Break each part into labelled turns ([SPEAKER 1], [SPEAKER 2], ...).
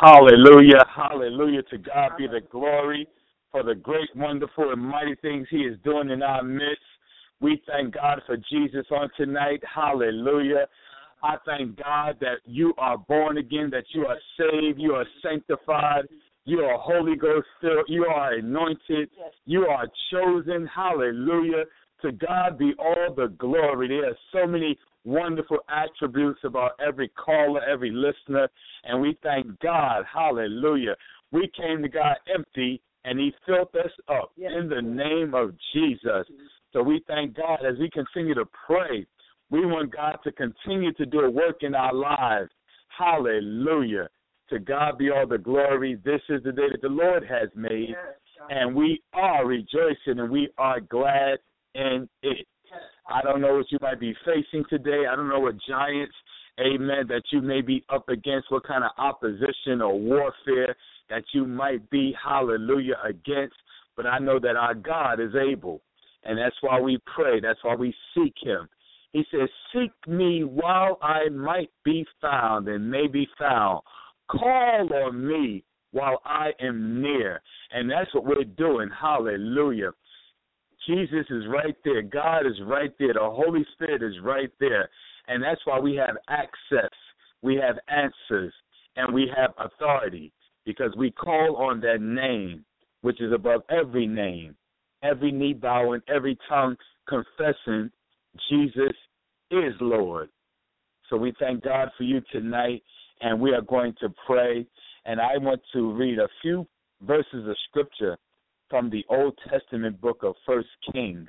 [SPEAKER 1] Hallelujah. Hallelujah. To God be the glory for the great, wonderful, and mighty things he is doing in our midst. We thank God for Jesus on tonight. Hallelujah. I thank God that you are born again, that you are saved, you are sanctified, you are Holy Ghost filled, you are anointed, you are chosen. Hallelujah. To God be all the glory. There are so many wonderful attributes about every caller, every listener, and we thank God. Hallelujah. We came to God empty, and he filled us up in the name of Jesus. So we thank God as we continue to pray. We want God to continue to do a work in our lives. Hallelujah. To God be all the glory. This is the day that the Lord has made, and we are rejoicing, and we are glad in it. I don't know what you might be facing today. I don't know what giants, amen, that you may be up against, what kind of opposition or warfare that you might be, hallelujah, against. But I know that our God is able, and that's why we pray. That's why we seek him. He says, seek me while I might be found and may be found. Call on me while I am near. And that's what we're doing, hallelujah. Jesus is right there. God is right there. The Holy Spirit is right there. And that's why we have access. We have answers. And we have authority because we call on that name, which is above every name, every knee bowing, every tongue confessing Jesus is Lord. So we thank God for you tonight, and we are going to pray. And I want to read a few verses of Scripture from the Old Testament book of 1 Kings.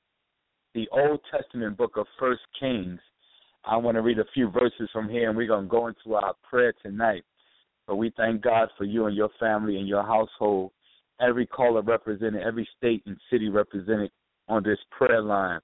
[SPEAKER 1] The Old Testament book of 1 Kings. I want to read a few verses from here, and we're going to go into our prayer tonight. But we thank God for you and your family and your household, every caller represented, every state and city represented on this prayer line.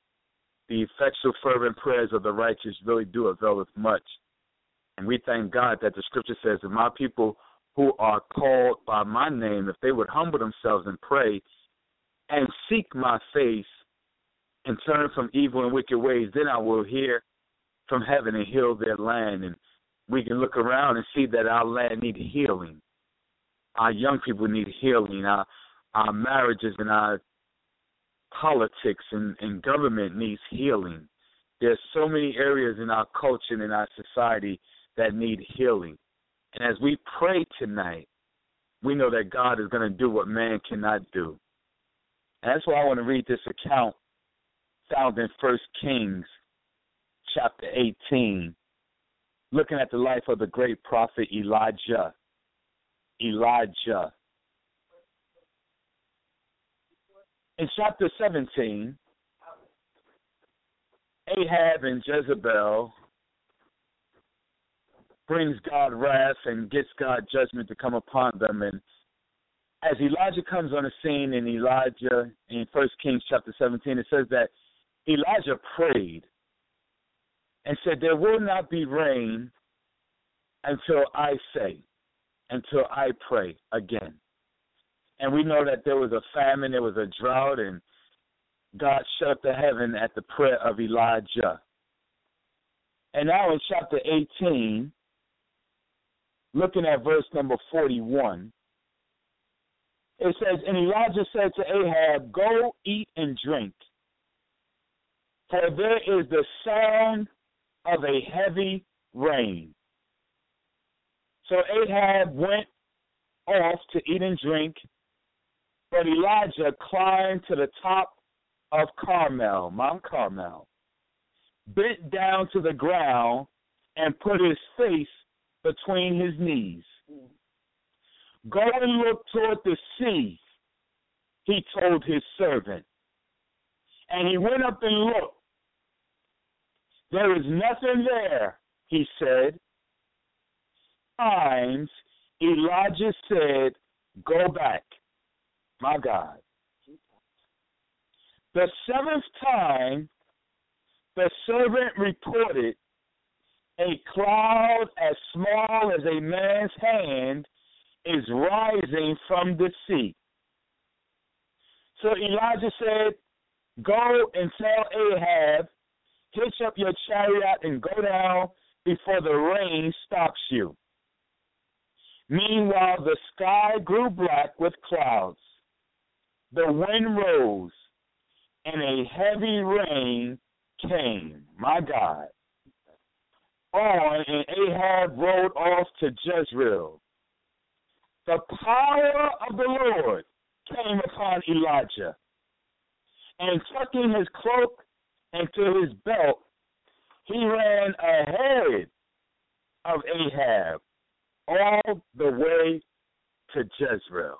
[SPEAKER 1] The effectual, fervent prayers of the righteous really do avail us much. And we thank God that the Scripture says that my people who are called by my name, if they would humble themselves and pray and seek my face and turn from evil and wicked ways, then I will hear from heaven and heal their land. And we can look around and see that our land needs healing. Our young people need healing. Our marriages and our politics and government needs healing. There's so many areas in our culture and in our society that need healing. And as we pray tonight, we know that God is going to do what man cannot do. And that's why I want to read this account found in 1 Kings chapter 18, looking at the life of the great prophet Elijah. Elijah. In chapter 17, Ahab and Jezebel brings God wrath and gets God judgment to come upon them. And as Elijah comes on the scene in 1 Kings chapter 17, it says that Elijah prayed and said, there will not be rain until I say, until I pray again. And we know that there was a famine, there was a drought, and God shut up the heaven at the prayer of Elijah. And now in chapter 18, looking at verse number 41, it says, and Elijah said to Ahab, go eat and drink, for there is the sound of a heavy rain. So Ahab went off to eat and drink, but Elijah climbed to the top of Carmel, Mount Carmel, bent down to the ground, and put his face between his knees. Go and look toward the sea, he told his servant. And he went up and looked. There is nothing there, he said. Times Elijah said, go back. My God. The seventh time, the servant reported, a cloud as small as a man's hand is rising from the sea. So Elijah said, go and tell Ahab, hitch up your chariot and go down before the rain stops you. Meanwhile, the sky grew black with clouds. The wind rose, and a heavy rain came. My God. On, and Ahab rode off to Jezreel. The power of the Lord came upon Elijah, and tucking his cloak into his belt, he ran ahead of Ahab all the way to Jezreel.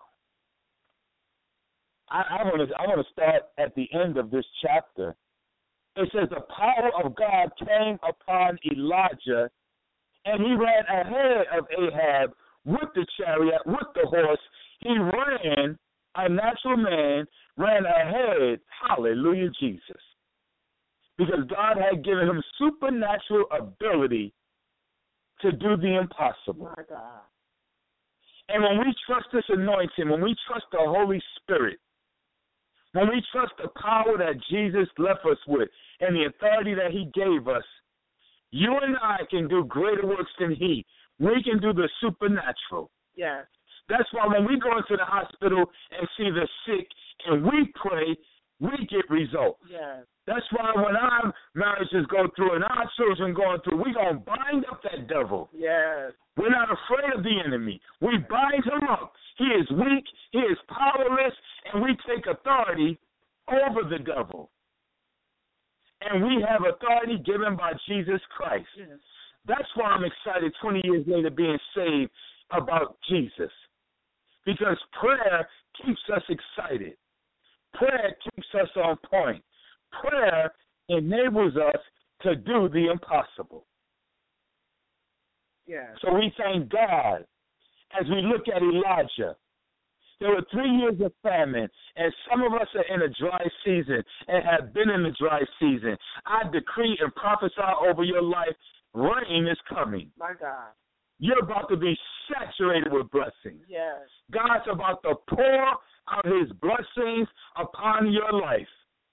[SPEAKER 1] I want to start at the end of this chapter. It says the power of God came upon Elijah, and he ran ahead of Ahab with the chariot, with the horse. He ran, a natural man ran ahead, hallelujah, Jesus. Because God had given him supernatural ability to do the impossible.
[SPEAKER 2] My God.
[SPEAKER 1] And when we trust this anointing, when we trust the Holy Spirit, when we trust the power that Jesus left us with and the authority that he gave us, you and I can do greater works than he. We can do the supernatural.
[SPEAKER 2] Yes.
[SPEAKER 1] That's why when we go into the hospital and see the sick and we pray, we get results.
[SPEAKER 2] Yes.
[SPEAKER 1] That's why when our marriages go through and our children going through, we're going to bind up that devil.
[SPEAKER 2] Yes.
[SPEAKER 1] We're not afraid of the enemy. We bind him up. He is weak. He is powerless. And we take authority over the devil. And we have authority given by Jesus Christ.
[SPEAKER 2] Yes.
[SPEAKER 1] That's why I'm excited 20 years later being saved about Jesus. Because prayer keeps us excited. Prayer keeps us on point. Prayer enables us to do the impossible.
[SPEAKER 2] Yes.
[SPEAKER 1] So we thank God as we look at Elijah. There were 3 years of famine, and some of us are in a dry season and have been in the dry season. I decree and prophesy over your life, rain is coming.
[SPEAKER 2] My God.
[SPEAKER 1] You're about to be saturated with blessings.
[SPEAKER 2] Yes.
[SPEAKER 1] God's about to pour out his blessings upon your life.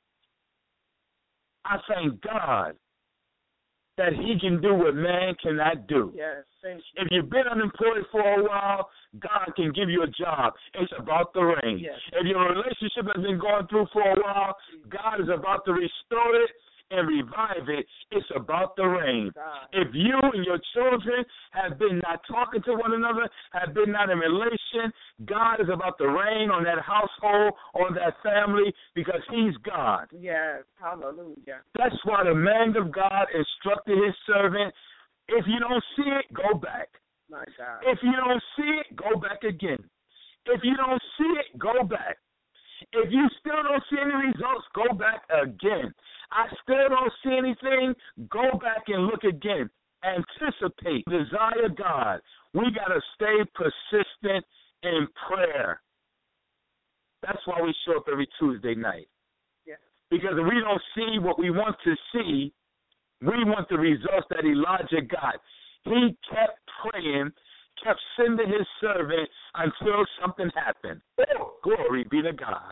[SPEAKER 1] I thank God that he can do what man cannot do.
[SPEAKER 2] Yes, thank you.
[SPEAKER 1] If you've been unemployed for a while, God can give you a job. It's about the rain.
[SPEAKER 2] Yes.
[SPEAKER 1] If your relationship has been going through for a while, God is about to restore it and revive it. It's about the rain.
[SPEAKER 2] God.
[SPEAKER 1] If you and your children have been not talking to one another, have been not in relation, God is about to rain on that household, on that family, because he's God.
[SPEAKER 2] Yes, hallelujah.
[SPEAKER 1] That's why the man of God instructed his servant, if you don't see it, go back.
[SPEAKER 2] My God.
[SPEAKER 1] If you don't see it, go back again. If you don't see it, go back. If you still don't see any results, go back again. I still don't see anything, go back and look again. Anticipate, desire God. We got to stay persistent in prayer. That's why we show up every Tuesday night.
[SPEAKER 2] Yes.
[SPEAKER 1] Because if we don't see what we want to see, we want the results that Elijah got. He kept praying, kept sending his servant until something happened. Oh, glory be to God.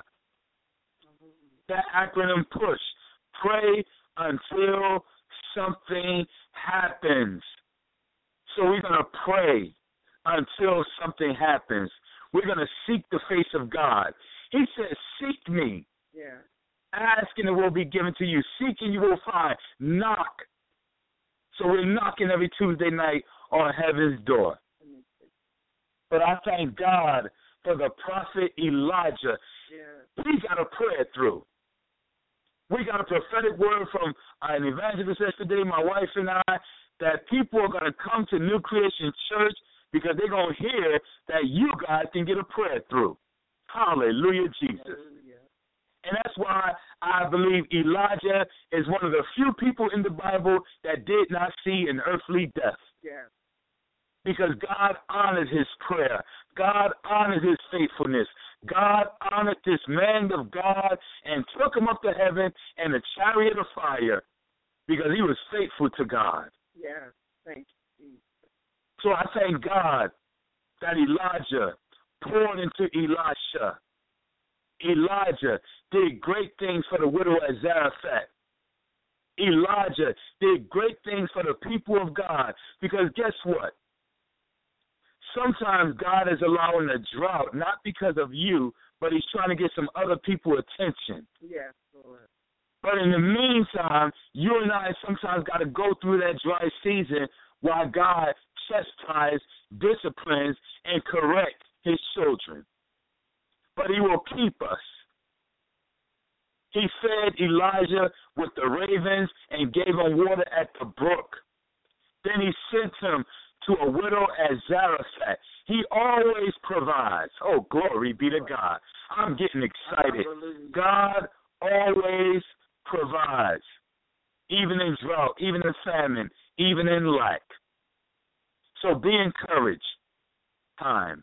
[SPEAKER 1] That acronym PUSH. Pray until something happens. So we're going to pray until something happens. We're going to seek the face of God. He says, seek me.
[SPEAKER 2] Yeah.
[SPEAKER 1] Ask and it will be given to you. Seek and you will find. Knock. So we're knocking every Tuesday night on heaven's door. But I thank God for the prophet Elijah.
[SPEAKER 2] Yeah.
[SPEAKER 1] He got a prayer through. We got a prophetic word from an evangelist yesterday, my wife and I, that people are going to come to New Creation Church because they're going to hear that you guys can get a prayer through. Hallelujah, Jesus.
[SPEAKER 2] Hallelujah.
[SPEAKER 1] And that's why I believe Elijah is one of the few people in the Bible that did not see an earthly death.
[SPEAKER 2] Yeah.
[SPEAKER 1] Because God honored his prayer. God honored his faithfulness. God honored this man of God and took him up to heaven in a chariot of fire because he was faithful to God.
[SPEAKER 2] Yeah, thank you.
[SPEAKER 1] So I thank God that Elijah poured into Elisha. Elijah did great things for the widow at Zarephath. Elijah did great things for the people of God because guess what? sometimes God is allowing a drought, not because of you, but he's trying to get some other people attention.
[SPEAKER 2] Yes, Lord.
[SPEAKER 1] But in the meantime, you and I sometimes got to go through that dry season while God chastises, disciplines, and corrects his children. But he will keep us. He fed Elijah with the ravens and gave him water at the brook. Then he sent him to a widow at Zarephath. He always provides. Oh, glory be to God. I'm getting excited.
[SPEAKER 2] Hallelujah.
[SPEAKER 1] God always provides, even in drought, even in famine, even in lack. So be encouraged times.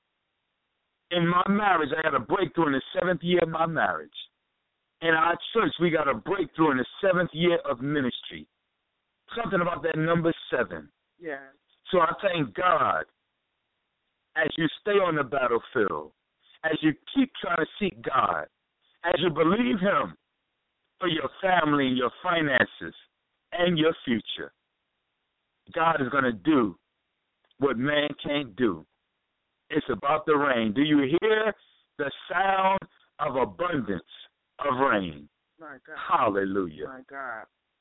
[SPEAKER 1] In my marriage, I got a breakthrough in the 7th year of my marriage. In our church, we got a breakthrough in the 7th year of ministry. Something about that number 7.
[SPEAKER 2] Yes.
[SPEAKER 1] So I thank God as you stay on the battlefield, as you keep trying to seek God, as you believe him for your family, your finances, and your future. God is going to do what man can't do. It's about the rain. Do you hear the sound of abundance of rain?
[SPEAKER 2] My God.
[SPEAKER 1] Hallelujah.
[SPEAKER 2] My God.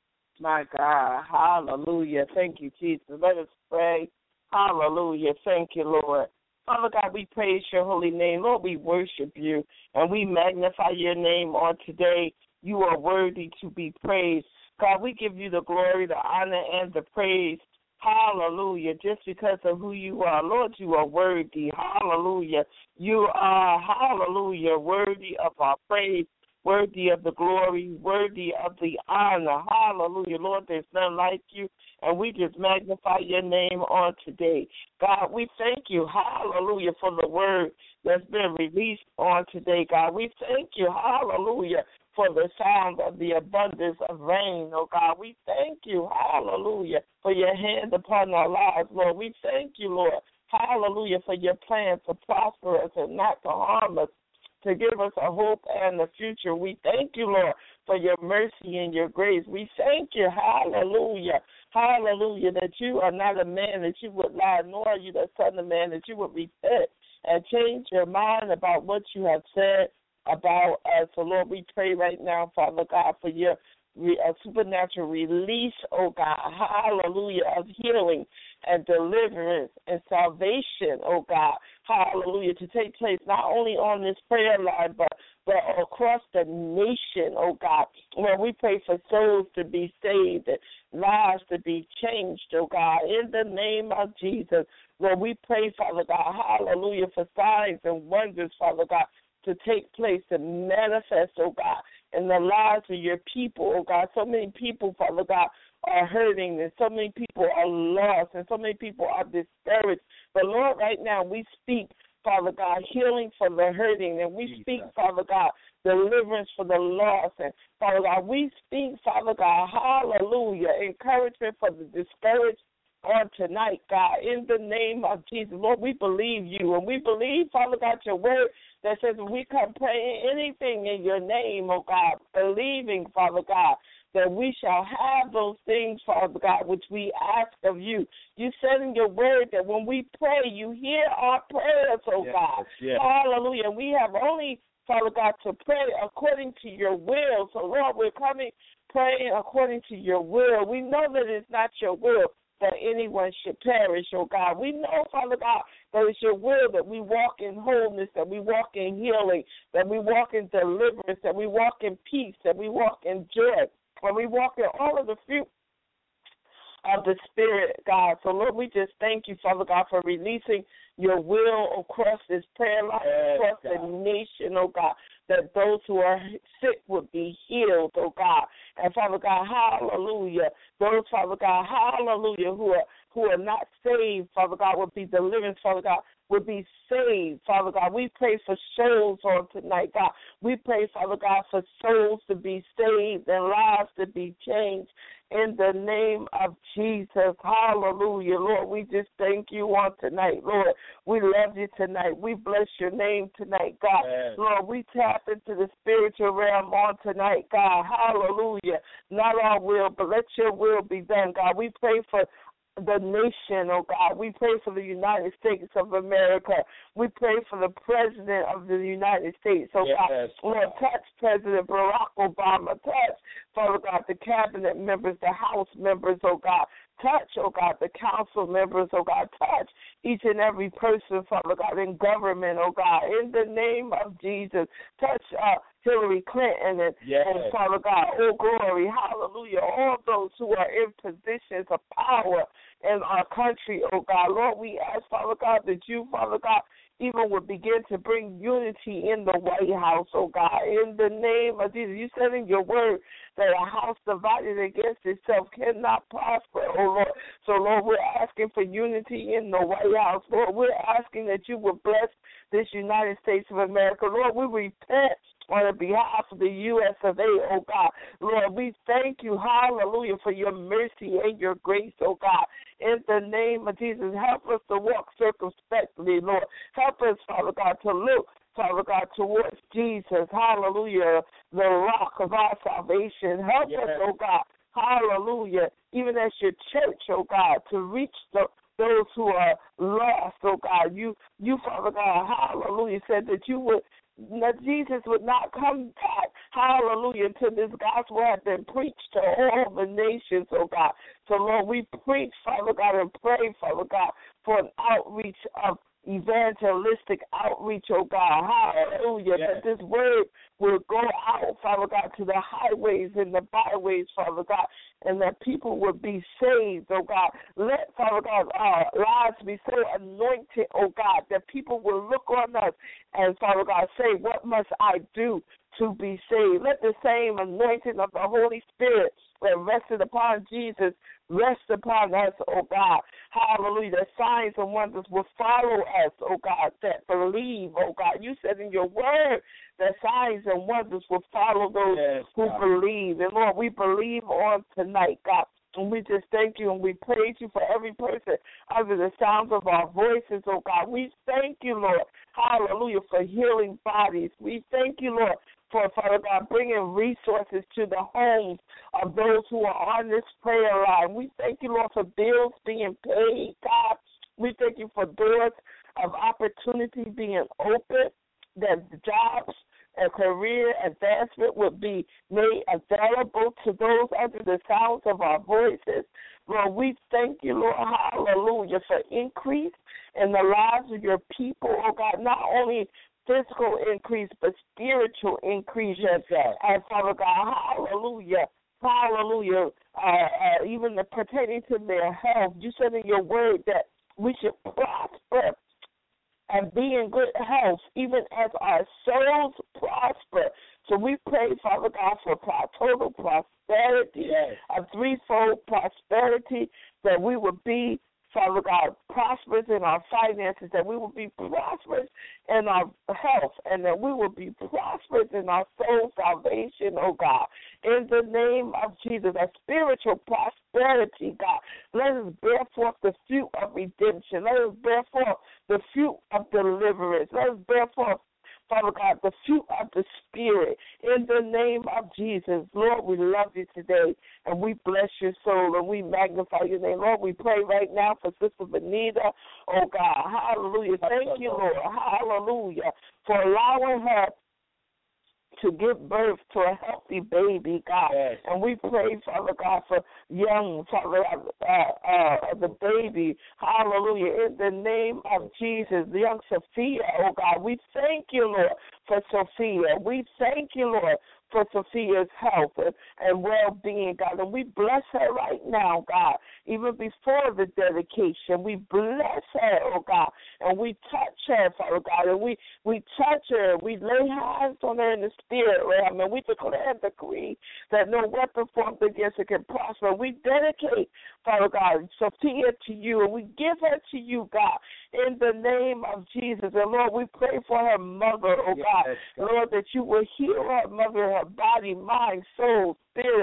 [SPEAKER 2] My God. Hallelujah. Thank you, Jesus. Let us pray. Hallelujah. Thank you, Lord. Father God, we praise your holy name. Lord, we worship you and we magnify your name on today. You are worthy to be praised. God, we give you the glory, the honor, and the praise. Hallelujah. Just because of who you are. Lord, you are worthy. Hallelujah. You are, hallelujah, worthy of our praise, worthy of the glory, worthy of the honor. Hallelujah. Lord, there's none like you, and we just magnify your name on today. God, we thank you, hallelujah, for the word that's been released on today, God. We thank you, hallelujah, for the sound of the abundance of rain, oh God. We thank you, hallelujah, for your hand upon our lives, Lord. We thank you, Lord, hallelujah, for your plan to prosper us and not to harm us, to give us a hope and a future. We thank you, Lord, for your mercy and your grace. We thank you, hallelujah, hallelujah, that you are not a man that you would lie, nor are you the son of man that you would repent and change your mind about what you have said about us. So, Lord, we pray right now, Father God, for your supernatural release, oh God, hallelujah, of healing and deliverance and salvation, oh God, hallelujah, to take place not only on this prayer line, but across the nation, oh God, where we pray for souls to be saved and lives to be changed, oh God, in the name of Jesus. Lord, we pray, Father God, hallelujah, for signs and wonders, Father God, to take place, to manifest, oh God, in the lives of your people, oh God. So many people, Father God, are hurting, and so many people are lost, and so many people are discouraged. But, Lord, right now we speak, Father God, healing for the hurting, and we speak, Father God, deliverance for the lost. And, Father God, we speak, Father God, hallelujah, encouragement for the discouraged on tonight, God, in the name of Jesus. Lord, we believe you, and we believe, Father God, your word that says when we come praying anything in your name, oh God, believing, Father God, that we shall have those things, Father God, which we ask of you. You said in your word that when we pray, you hear our prayers, oh God.
[SPEAKER 1] Yes.
[SPEAKER 2] Hallelujah. We have only, Father God, to pray according to your will. So, Lord, we're coming praying according to your will. We know that it's not your will that anyone should perish, oh God. We know, Father God, that it's your will that we walk in wholeness, that we walk in healing, that we walk in deliverance, that we walk in peace, that we walk in joy, and we walk in all of the fruit of the Spirit, God. So, Lord, we just thank you, Father God, for releasing your will across this prayer line, across the nation, oh God, that those who are sick would be healed, oh God. And, Father God, hallelujah, those, Father God, hallelujah, who are not saved, Father God, would be delivered, Father God, would be saved, Father God. We pray for souls on tonight, God. We pray, Father God, for souls to be saved and lives to be changed in the name of Jesus. Hallelujah, Lord. We just thank you on tonight, Lord. We love you tonight. We bless your name tonight, God. Yes. Lord, we tap into the spiritual realm on tonight, God. Hallelujah. Not our will, but let your will be done, God. We pray for the nation, oh God. We pray for the United States of America. We pray for the President of the United States, oh God. Lord, touch President Barack Obama. Touch, Father God, the cabinet members, the House members, oh God. Touch, oh God, the council members, oh God. Touch each and every person, Father God, in government, oh God. In the name of Jesus, touch Hillary Clinton and Father God, oh glory, hallelujah, all those who are in positions of power in our country, oh God. Lord, we ask, Father God, that you, Father God, even would begin to bring unity in the White House, oh God, in the name of Jesus. You said in your word that a house divided against itself cannot prosper, oh Lord. So, Lord, we're asking for unity in the White House. Lord, we're asking that you would bless this United States of America. Lord, we repent on the behalf of the U.S. of A., oh God. Lord, we thank you, hallelujah, for your mercy and your grace, oh God. In the name of Jesus, help us to walk circumspectly, Lord. Help us, Father God, to look, Father God, towards Jesus, hallelujah, the rock of our salvation. Help us, oh God, hallelujah, even as your church, oh God, to reach those who are lost, oh God. You, Father God, hallelujah, said that Jesus would not come back, hallelujah, until this gospel had been preached to all the nations, oh God. So, Lord, we preach, Father God, and pray, Father God, for an outreach of evangelistic outreach, oh God, hallelujah, that this word will go out, Father God, to the highways and the byways, Father God, and that people will be saved, oh God. Let, Father God, our lives be so anointed, oh God, that people will look on us and, Father God, say, what must I do to be saved? Let the same anointing of the Holy Spirit that rested upon Jesus rest upon us, oh God. Hallelujah. The signs and wonders will follow us, oh God, that believe, oh God. You said in your word that signs and wonders will follow those who believe. And Lord, we believe on tonight, God. And we just thank you and we praise you for every person under the sound of our voices, oh God. We thank you, Lord, hallelujah, for healing bodies. We thank you, Lord, for, Father God, bringing resources to the homes of those who are on this prayer line. We thank you, Lord, for bills being paid, God. We thank you for doors of opportunity being opened, that jobs and career advancement would be made available to those under the sounds of our voices. Lord, we thank you, Lord, hallelujah, for increase in the lives of your people, oh God, not only physical increase, but spiritual increase. And Father God, hallelujah, hallelujah, even pertaining to their health. You said in your word that we should prosper and be in good health, even as our souls prosper. So we pray, Father God, for total prosperity, a threefold prosperity, that we would be, Father God, prosperous in our finances, that we will be prosperous in our health, and that we will be prosperous in our soul salvation, oh God. In the name of Jesus, a spiritual prosperity, God. Let us bear forth the fruit of redemption. Let us bear forth the fruit of deliverance. Let us bear forth, Father God, the fruit of the Spirit, in the name of Jesus. Lord, we love you today, and we bless your soul, and we magnify your name. Lord, we pray right now for Sister Benita, oh God, hallelujah. Thank you, Lord, hallelujah, for allowing her to give birth to a healthy baby, God. And we pray, Father God, for young, Father, the baby, hallelujah, in the name of Jesus, the young Sophia, oh God. We thank you, Lord, for Sophia. We thank you, Lord, for Sophia's health and well-being, God. And we bless her right now, God, even before the dedication. We bless her, oh God, and we touch her, Father God, and we touch her. We lay hands on her in the spirit realm, and we declare and decree that no weapon formed against her can prosper. We dedicate, Father God, Sophia to you, and we give her to you, God, in the name of Jesus. And Lord, we pray for her mother, oh God. Lord, that you will heal her mother, her body, mind, soul, spirit.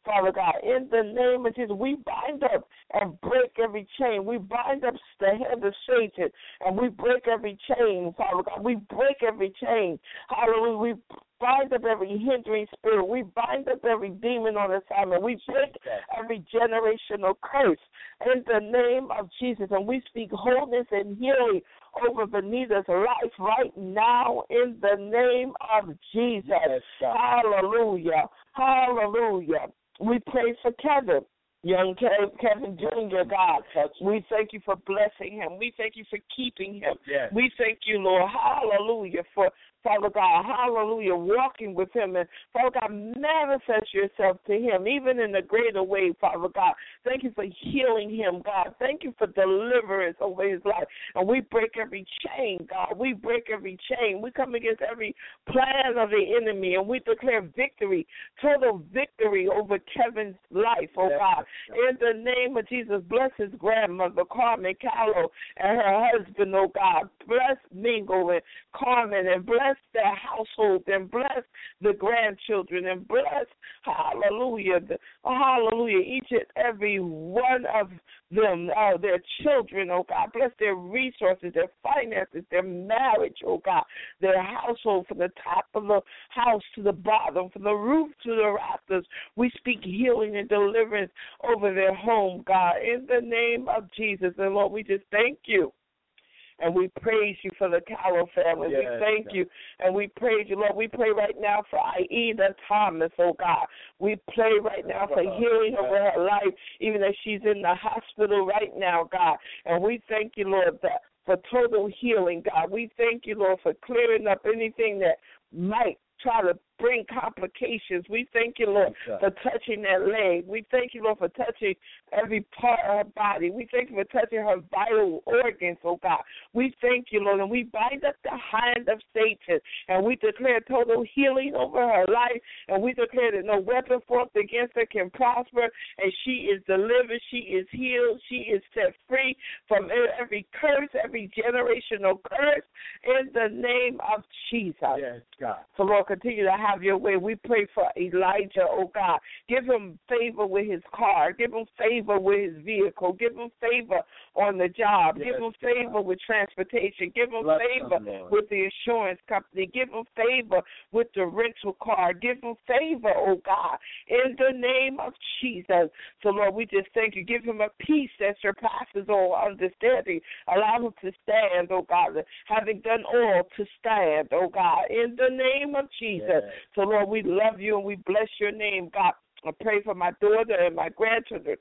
[SPEAKER 2] Father God. In the name of Jesus, we bind up and break every chain. We bind up the head of Satan, and we break every chain, Father God. We break every chain. Hallelujah. We bind up every hindering spirit. We bind up every demon on assignment. We break every generational curse in the name of Jesus. And we speak wholeness and healing over Benita's life right now in the name of Jesus.
[SPEAKER 1] Yes,
[SPEAKER 2] hallelujah. Hallelujah. We pray for Kevin. Young Kevin Jr., God, we thank you for blessing him. We thank you for keeping him.
[SPEAKER 1] Yes.
[SPEAKER 2] We thank you, Lord, hallelujah, for Father God, hallelujah, walking with him. And Father God, manifest yourself to him, even in a greater way, Father God. Thank you for healing him, God. Thank you for deliverance over his life. And we break every chain, God. We break every chain. We come against every plan of the enemy, and we declare victory, total victory over Kevin's life, oh God. In the name of Jesus, bless his grandmother, Carmen Callow, and her husband, oh God. Bless Mingo and Carmen, and bless their household, and bless the grandchildren, and bless, hallelujah, hallelujah, each and every one of them, their children, oh God. Bless their resources, their finances, their marriage, oh God, their household, from the top of the house to the bottom, from the roof to the rafters. We speak healing and deliverance over their home, God, in the name of Jesus. And Lord, we just thank you. And we praise you for the Callow family. Yes, we thank you and we praise you, Lord. We pray right now for Aida Thomas, oh God. We pray right now for healing over her life, even as she's in the hospital right now, God. And we thank you, Lord, that for total healing, God. We thank you, Lord, for clearing up anything that might try to bring complications. We thank you, Lord, for touching that leg. We thank you, Lord, for touching every part of her body. We thank you for touching her vital organs, oh God. We thank you, Lord, and we bind up the hand of Satan, and we declare total healing over her life, and we declare that no weapon formed against her can prosper, and she is delivered, she is healed, she is set free from every curse, every generational curse, in the name of Jesus.
[SPEAKER 1] Yes, God.
[SPEAKER 2] So, Lord, continue to have your way. We pray for Elijah, oh God. Give him favor with his car. Give him favor with his vehicle. Give him favor on the job. Yes, give him favor with transportation. Give him favor with the insurance company. Give him favor with the rental car. Give him favor, oh God, in the name of Jesus. So, Lord, we just thank you. Give him a peace that surpasses all understanding. Allow him to stand, oh God, having done all to stand, oh God, in the name of Jesus. Yes. So, Lord, we love you and we bless your name, God. I pray for my daughter and my grandchildren.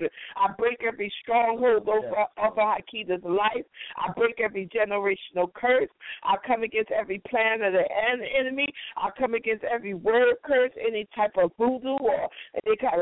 [SPEAKER 2] I break every stronghold over Hakeda's life. I break every generational curse. I come against every plan of the enemy. I come against every word curse, any type of voodoo or any kind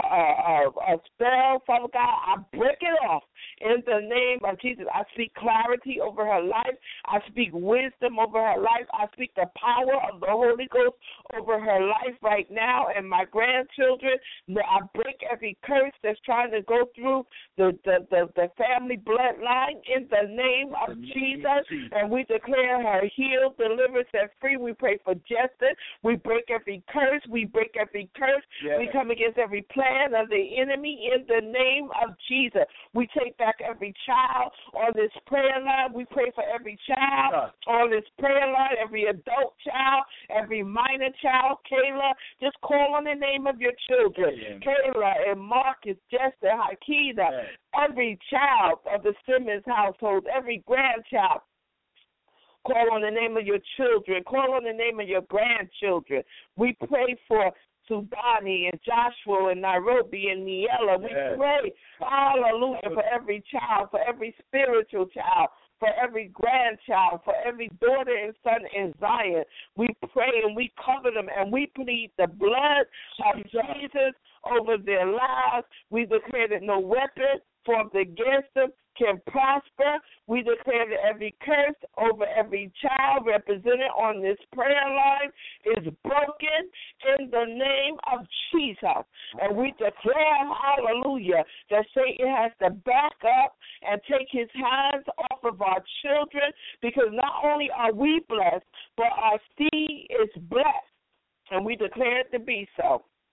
[SPEAKER 2] of spell, Father God. I break it off in the name of Jesus. I speak clarity over her life. I speak wisdom over her life. I speak the power of the Holy Ghost over her life right now and my grandchildren. I break every curse that's trying to go through the family bloodline in the name of Jesus. And we declare her healed, delivered, set free. We pray for justice. We break every curse. We break every curse. Yes. We come against every plan of the enemy in the name of Jesus. We take back every child on this prayer line. We pray for every child on this prayer line, every adult child, every minor child. Kayla, just call on the name of your children. Kayla and Marcus, Jester, Hakeda, every child of the Simmons household, every grandchild. Call on the name of your children. Call on the name of your grandchildren. We pray for Subani and Joshua and Nairobi and Niella. We pray, hallelujah, for every child, for every spiritual child, for every grandchild, for every daughter and son in Zion. We pray and we cover them and we plead the blood of Jesus over their lives. We declare that no weapon formed against them can prosper. We declare that every curse over every child represented on this prayer line is broken in the name of Jesus. And we declare, hallelujah, that Satan has to back up and take his hands off of our children, because not only are we blessed, but our seed is blessed. And we declare it to be so.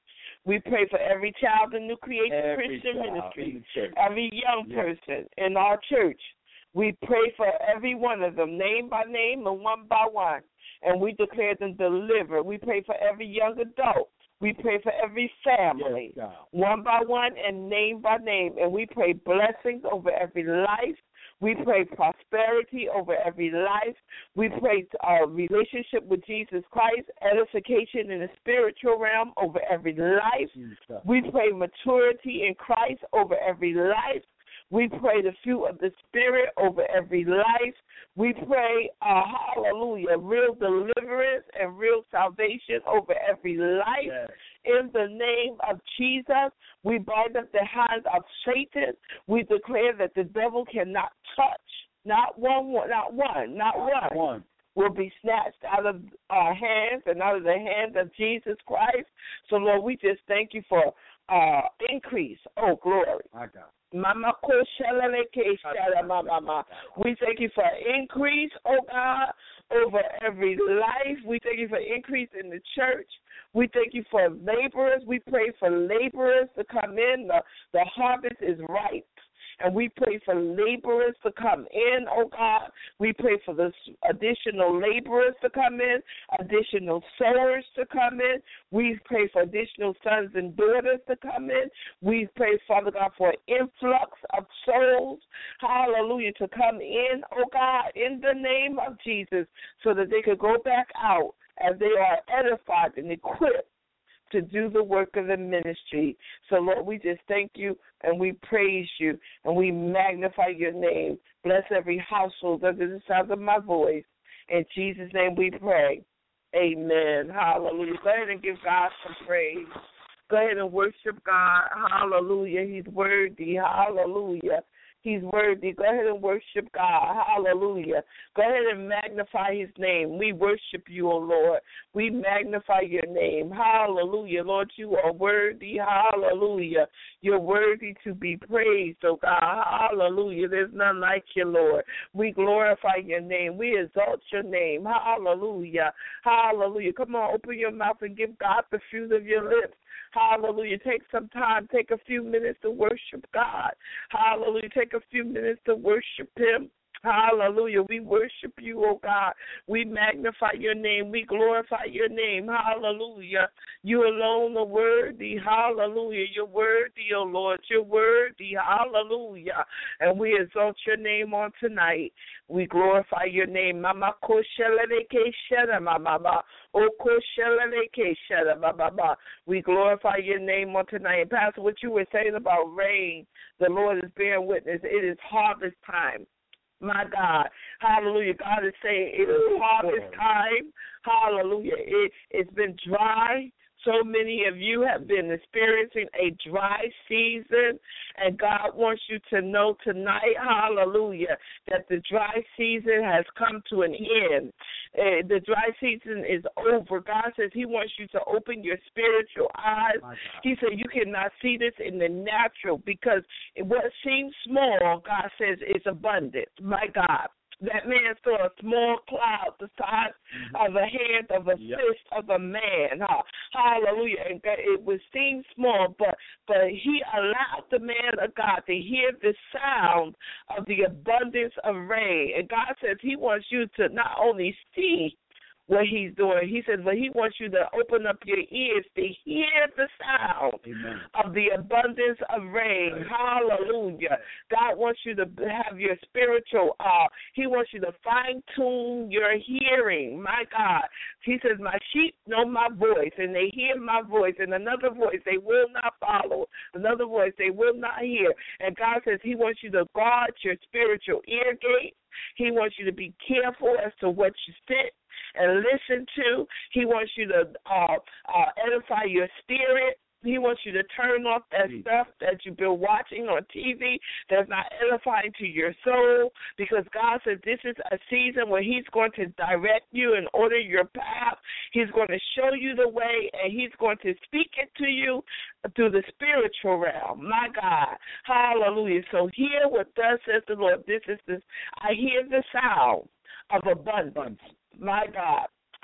[SPEAKER 2] We pray for every child in New Creation Christian Ministry, every young person in our church. We pray for every one of them, name by name and one by one, and we declare them delivered. We pray for every young adult. We pray for every family, one by one and name by name, and we pray blessings over every life. We pray prosperity over every life. We pray our relationship with Jesus Christ, edification in the spiritual realm over every life. We pray maturity in Christ over every life. We pray the fruit of the Spirit over every life. We pray, hallelujah, real deliverance and real salvation over every life. Yes. In the name of Jesus, we bind up the hands of Satan. We declare that the devil cannot touch, not one, will be snatched out of our hands and out of the hands of Jesus Christ. So, Lord, we just thank you for increase. Oh, glory. My God. We thank you for increase, oh God, over every life. We thank you for increase in the church. We thank you for laborers. We pray for laborers to come in. The harvest is ripe. And we pray for laborers to come in, oh God. We pray for the additional laborers to come in, additional sowers to come in. We pray for additional sons and daughters to come in. We pray, Father God, for an influx of souls, hallelujah, to come in, oh God, in the name of Jesus, so that they could go back out as they are edified and equipped to do the work of the ministry. So, Lord, we just thank you and we praise you and we magnify your name. Bless every household under the sound of my voice. In Jesus' name we pray. Amen. Hallelujah. Go ahead and give God some praise. Go ahead and worship God. Hallelujah. He's worthy. Hallelujah. He's worthy. Go ahead and worship God. Hallelujah. Go ahead and magnify his name. We worship you, O Lord. We magnify your name. Hallelujah. Lord, you are worthy. Hallelujah. You're worthy to be praised, oh God. Hallelujah. There's none like you, Lord. We glorify your name. We exalt your name. Hallelujah. Hallelujah. Come on, open your mouth and give God the fruit of your lips. Hallelujah. Take some time. Take a few minutes to worship God. Hallelujah. Take a few minutes to worship him. Hallelujah. We worship you, oh God. We magnify your name. We glorify your name. Hallelujah. You alone are worthy. Hallelujah. You're worthy, oh Lord. You're worthy. Hallelujah. And we exalt your name on tonight. We glorify your name. Mama mama. We glorify your name on tonight. And Pastor, what you were saying about rain, the Lord is bearing witness. It is harvest time. My God. Hallelujah. God is saying it is harvest time. Hallelujah. It's been dry. So many of you have been experiencing a dry season, and God wants you to know tonight, hallelujah, that the dry season has come to an end. The dry season is over. God says he wants you to open your spiritual eyes. He said you cannot see this in the natural because what seems small, God says, is abundant. My God. That man saw a small cloud the size of a hand of a fist of a man. Hallelujah. And it would seem small, but he allowed the man of God to hear the sound of the abundance of rain. And God says he wants you to not only see what he's doing. He says, but he wants you to open up your ears to hear the sound of the abundance of rain. Hallelujah. God wants you to have your spiritual, he wants you to fine-tune your hearing. My God. He says, my sheep know my voice, and they hear my voice, and another voice they will not follow, another voice they will not hear. And God says he wants you to guard your spiritual ear gate. He wants you to be careful as to what you sit and listen to. He wants you to edify your spirit. He wants you to turn off that stuff that you've been watching on TV that's not edifying to your soul, because God says this is a season where he's going to direct you and order your path. He's going to show you the way, and he's going to speak it to you through the spiritual realm. My God. Hallelujah. So hear what thus says the Lord. I hear the sound of abundance. My God.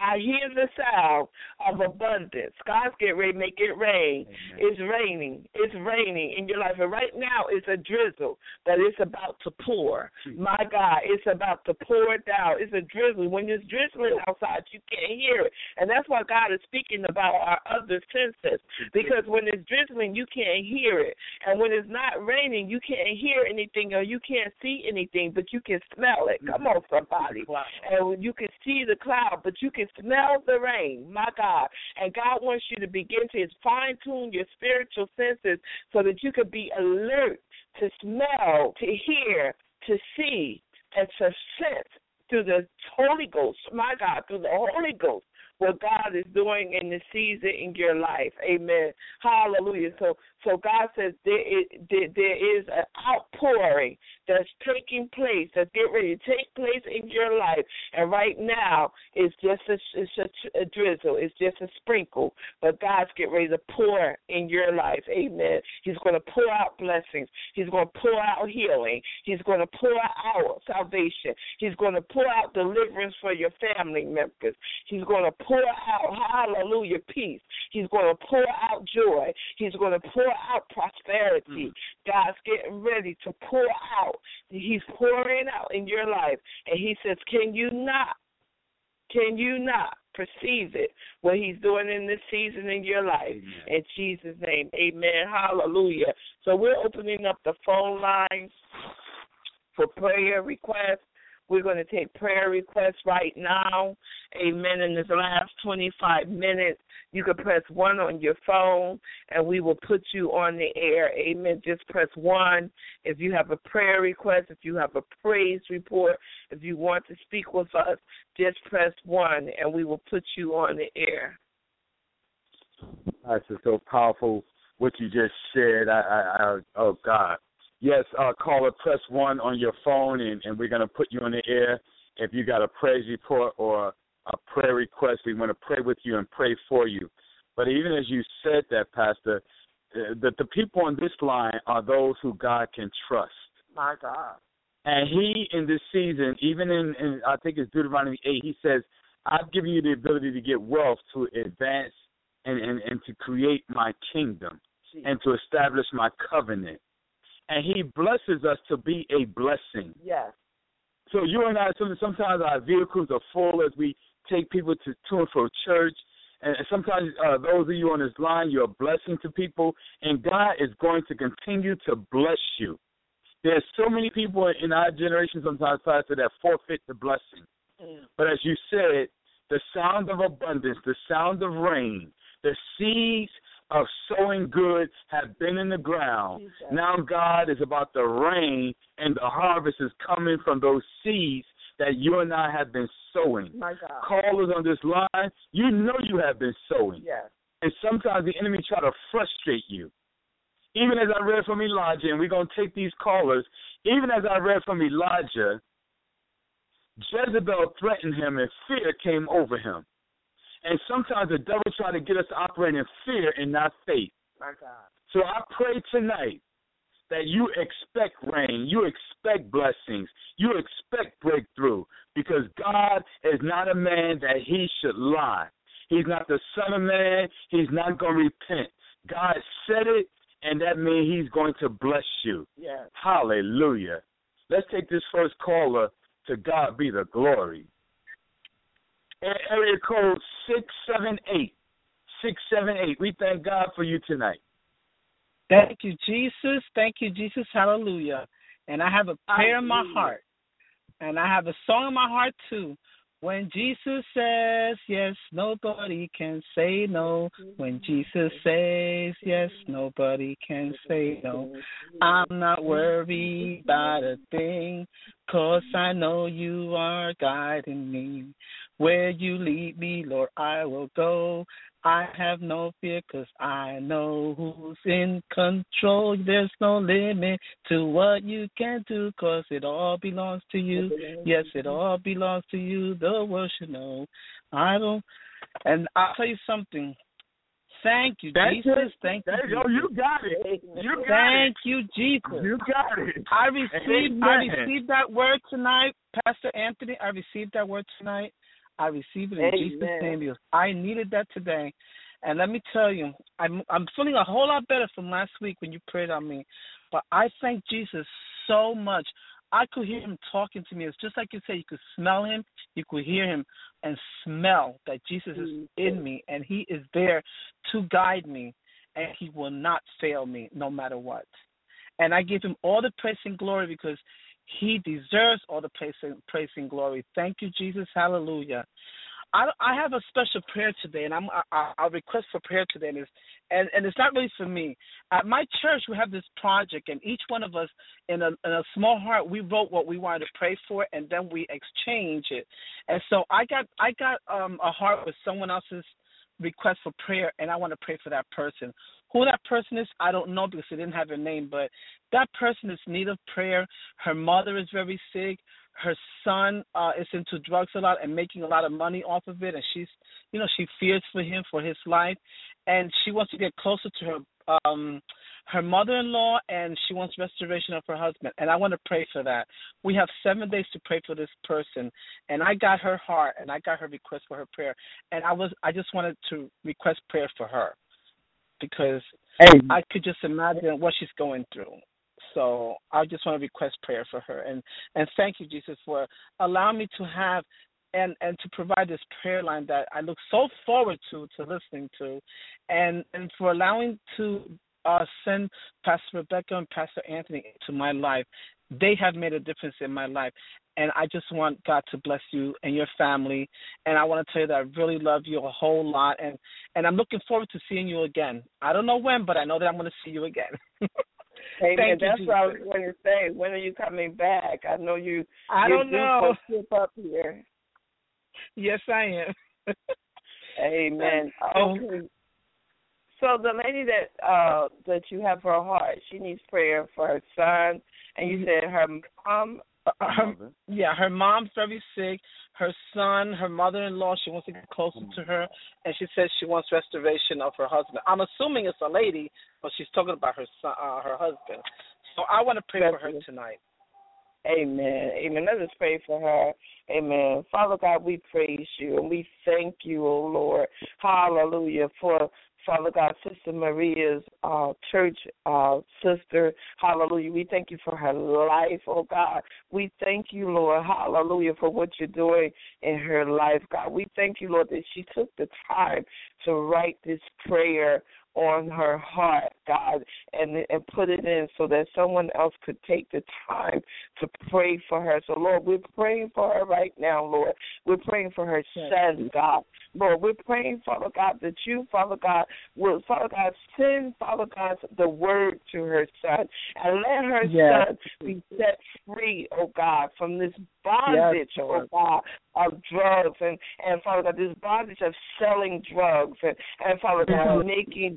[SPEAKER 2] I hear the sound of abundance. God's getting ready to make it rain.
[SPEAKER 1] Amen.
[SPEAKER 2] It's raining. It's raining in your life. And right now it's a drizzle, but it's about to pour. My God, it's about to pour down. It's a drizzle. When it's drizzling outside, you can't hear it. And that's why God is speaking about our other senses. Because when it's drizzling, you can't hear it. And when it's not raining, you can't hear anything or you can't see anything, but you can smell it. Come on, somebody. And you can see the cloud, but you can smell the rain, my God. And God wants you to begin to fine-tune your spiritual senses so that you could be alert to smell, to hear, to see, and to sense through the Holy Ghost, my God, through the Holy Ghost, what God is doing in the season in your life. Amen. Hallelujah. So God says there is an outpouring that's taking place, that's getting ready to take place in your life. And right now, it's just a drizzle. It's just a sprinkle. But God's getting ready to pour in your life. Amen. He's going to pour out blessings. He's going to pour out healing. He's going to pour out salvation. He's going to pour out deliverance for your family members. He's going to pour out, hallelujah, peace. He's going to pour out joy. He's going to pour out prosperity. God's getting ready to pour out. He's pouring out in your life. And he says, can you not perceive it, what he's doing in this season in your life? Amen. In Jesus' name, amen, hallelujah. So we're opening up the phone lines for prayer requests. We're going to take prayer requests right now. Amen. In this last 25 minutes, you can press 1 on your phone, and we will put you on the air. Amen. Just press 1 if you have a prayer request, if you have a praise report, if you want to speak with us, just press 1, and we will put you on the air.
[SPEAKER 1] That's so powerful what you just shared. Oh, God. Yes, caller, press 1 on your phone, and we're going to put you on the air. If you got a praise report or a prayer request, we want to pray with you and pray for you. But even as you said that, Pastor, the people on this line are those who God can trust.
[SPEAKER 2] My God.
[SPEAKER 1] And he, in this season, even in I think it's Deuteronomy 8, he says, I've given you the ability to get wealth to advance and to create my kingdom and to establish my covenant. And he blesses us to be a blessing.
[SPEAKER 2] Yes. So
[SPEAKER 1] you and I, sometimes our vehicles are full as we take people to and from church. And sometimes those of you on this line, you're a blessing to people. And God is going to continue to bless you. There's so many people in our generation sometimes, Pastor, that forfeit the blessing. But as you said, the sound of abundance, the sound of rain, the seeds of sowing good have been in the ground. Jesus. Now God is about to rain, and the harvest is coming from those seeds that you and I have been sowing.
[SPEAKER 2] My God.
[SPEAKER 1] Callers on this line, you know you have been sowing.
[SPEAKER 2] Yes.
[SPEAKER 1] And sometimes the enemy try to frustrate you. Even as I read from Elijah, and we're going to take these callers, even as I read from Elijah, Jezebel threatened him and fear came over him. And sometimes the devil tries to get us to operate in fear and not faith.
[SPEAKER 2] My God.
[SPEAKER 1] So I pray tonight that you expect rain, you expect blessings, you expect breakthrough, because God is not a man that he should lie. He's not the son of man. He's not going to repent. God said it, and that means he's going to bless you.
[SPEAKER 2] Yes.
[SPEAKER 1] Hallelujah. Let's take this first caller. To God be the glory. Area code 678. 678. We thank God for you tonight.
[SPEAKER 3] Thank you, Jesus. Thank you, Jesus. Hallelujah. And I have a prayer in my heart. And I have a song in my heart, too. When Jesus says yes, nobody can say no. When Jesus says yes, nobody can say no. I'm not worried about a thing, 'cause I know you are guiding me. Where you lead me, Lord, I will go. I have no fear, 'cause I know who's in control. There's no limit to what you can do, 'cause it all belongs to you. Yes, it all belongs to you. The world should know. And I'll tell you something. Thank you, Jesus. Thank you.
[SPEAKER 1] Oh, you got it.
[SPEAKER 3] Thank you, Jesus.
[SPEAKER 1] You got it.
[SPEAKER 3] I received that word tonight, Pastor Anthony. I received that word tonight. I receive it in Jesus' name because I needed that today. And let me tell you, I'm feeling a whole lot better from last week when you prayed on me. But I thank Jesus so much. I could hear him talking to me. It's just like you said, you could smell him, you could hear him, and smell that Jesus is in me, and he is there to guide me, and he will not fail me no matter what. And I give him all the praise and glory because he deserves all the praise and glory. Thank you, Jesus. Hallelujah. I have a special prayer today, and I'll request for prayer today, and it's not really for me. At my church, we have this project, and each one of us, in a small heart, we wrote what we wanted to pray for, and then we exchange it. And so I got a heart with someone else's request for prayer, and I want to pray for that person. Who that person is, I don't know because they didn't have a name, but that person is in need of prayer. Her mother is very sick. Her son is into drugs a lot and making a lot of money off of it, and she fears for him, for his life, and she wants to get closer to her mother-in-law, and she wants restoration of her husband, and I want to pray for that. We have 7 days to pray for this person, and I got her heart, and I got her request for her prayer, and I just wanted to request prayer for her because I could just imagine what she's going through. So I just want to request prayer for her. And thank you, Jesus, for allowing me to have and to provide this prayer line that I look so forward to listening to, and for allowing to send Pastor Rebecca and Pastor Anthony into my life. They have made a difference in my life. And I just want God to bless you and your family. And I want to tell you that I really love you a whole lot. And I'm looking forward to seeing you again. I don't know when, but I know that I'm going to see you again.
[SPEAKER 2] Amen. That's what I was going to say. When are you coming back? I know you.
[SPEAKER 3] I don't know.
[SPEAKER 2] Slip up here.
[SPEAKER 3] Yes, I am.
[SPEAKER 2] Amen. Okay. So the lady that you have for her heart, she needs prayer for her son, and you said her mom.
[SPEAKER 3] Her mom's very sick. Her son, her mother-in-law, she wants to get closer to her, and she says she wants restoration of her husband. I'm assuming it's a lady, but she's talking about her son, her husband. So I want to pray for her tonight.
[SPEAKER 2] Amen. Amen. Let us pray for her. Amen. Father God, we praise you and we thank you, O Lord. Hallelujah. For Father God, Sister Maria's church sister, hallelujah. We thank you for her life, oh God. We thank you, Lord, hallelujah, for what you're doing in her life, God. We thank you, Lord, that she took the time to write this prayer on her heart, God, and put it in so that someone else could take the time to pray for her. So, Lord, we're praying for her right now, Lord. We're praying for her son, God. Lord, we're praying, Father God, that you, Father God, will, Father God, send, Father God, the word to her son and let her son be set free, oh God, from this bondage, oh God, of drugs and Father God, this bondage of selling drugs and Father God, making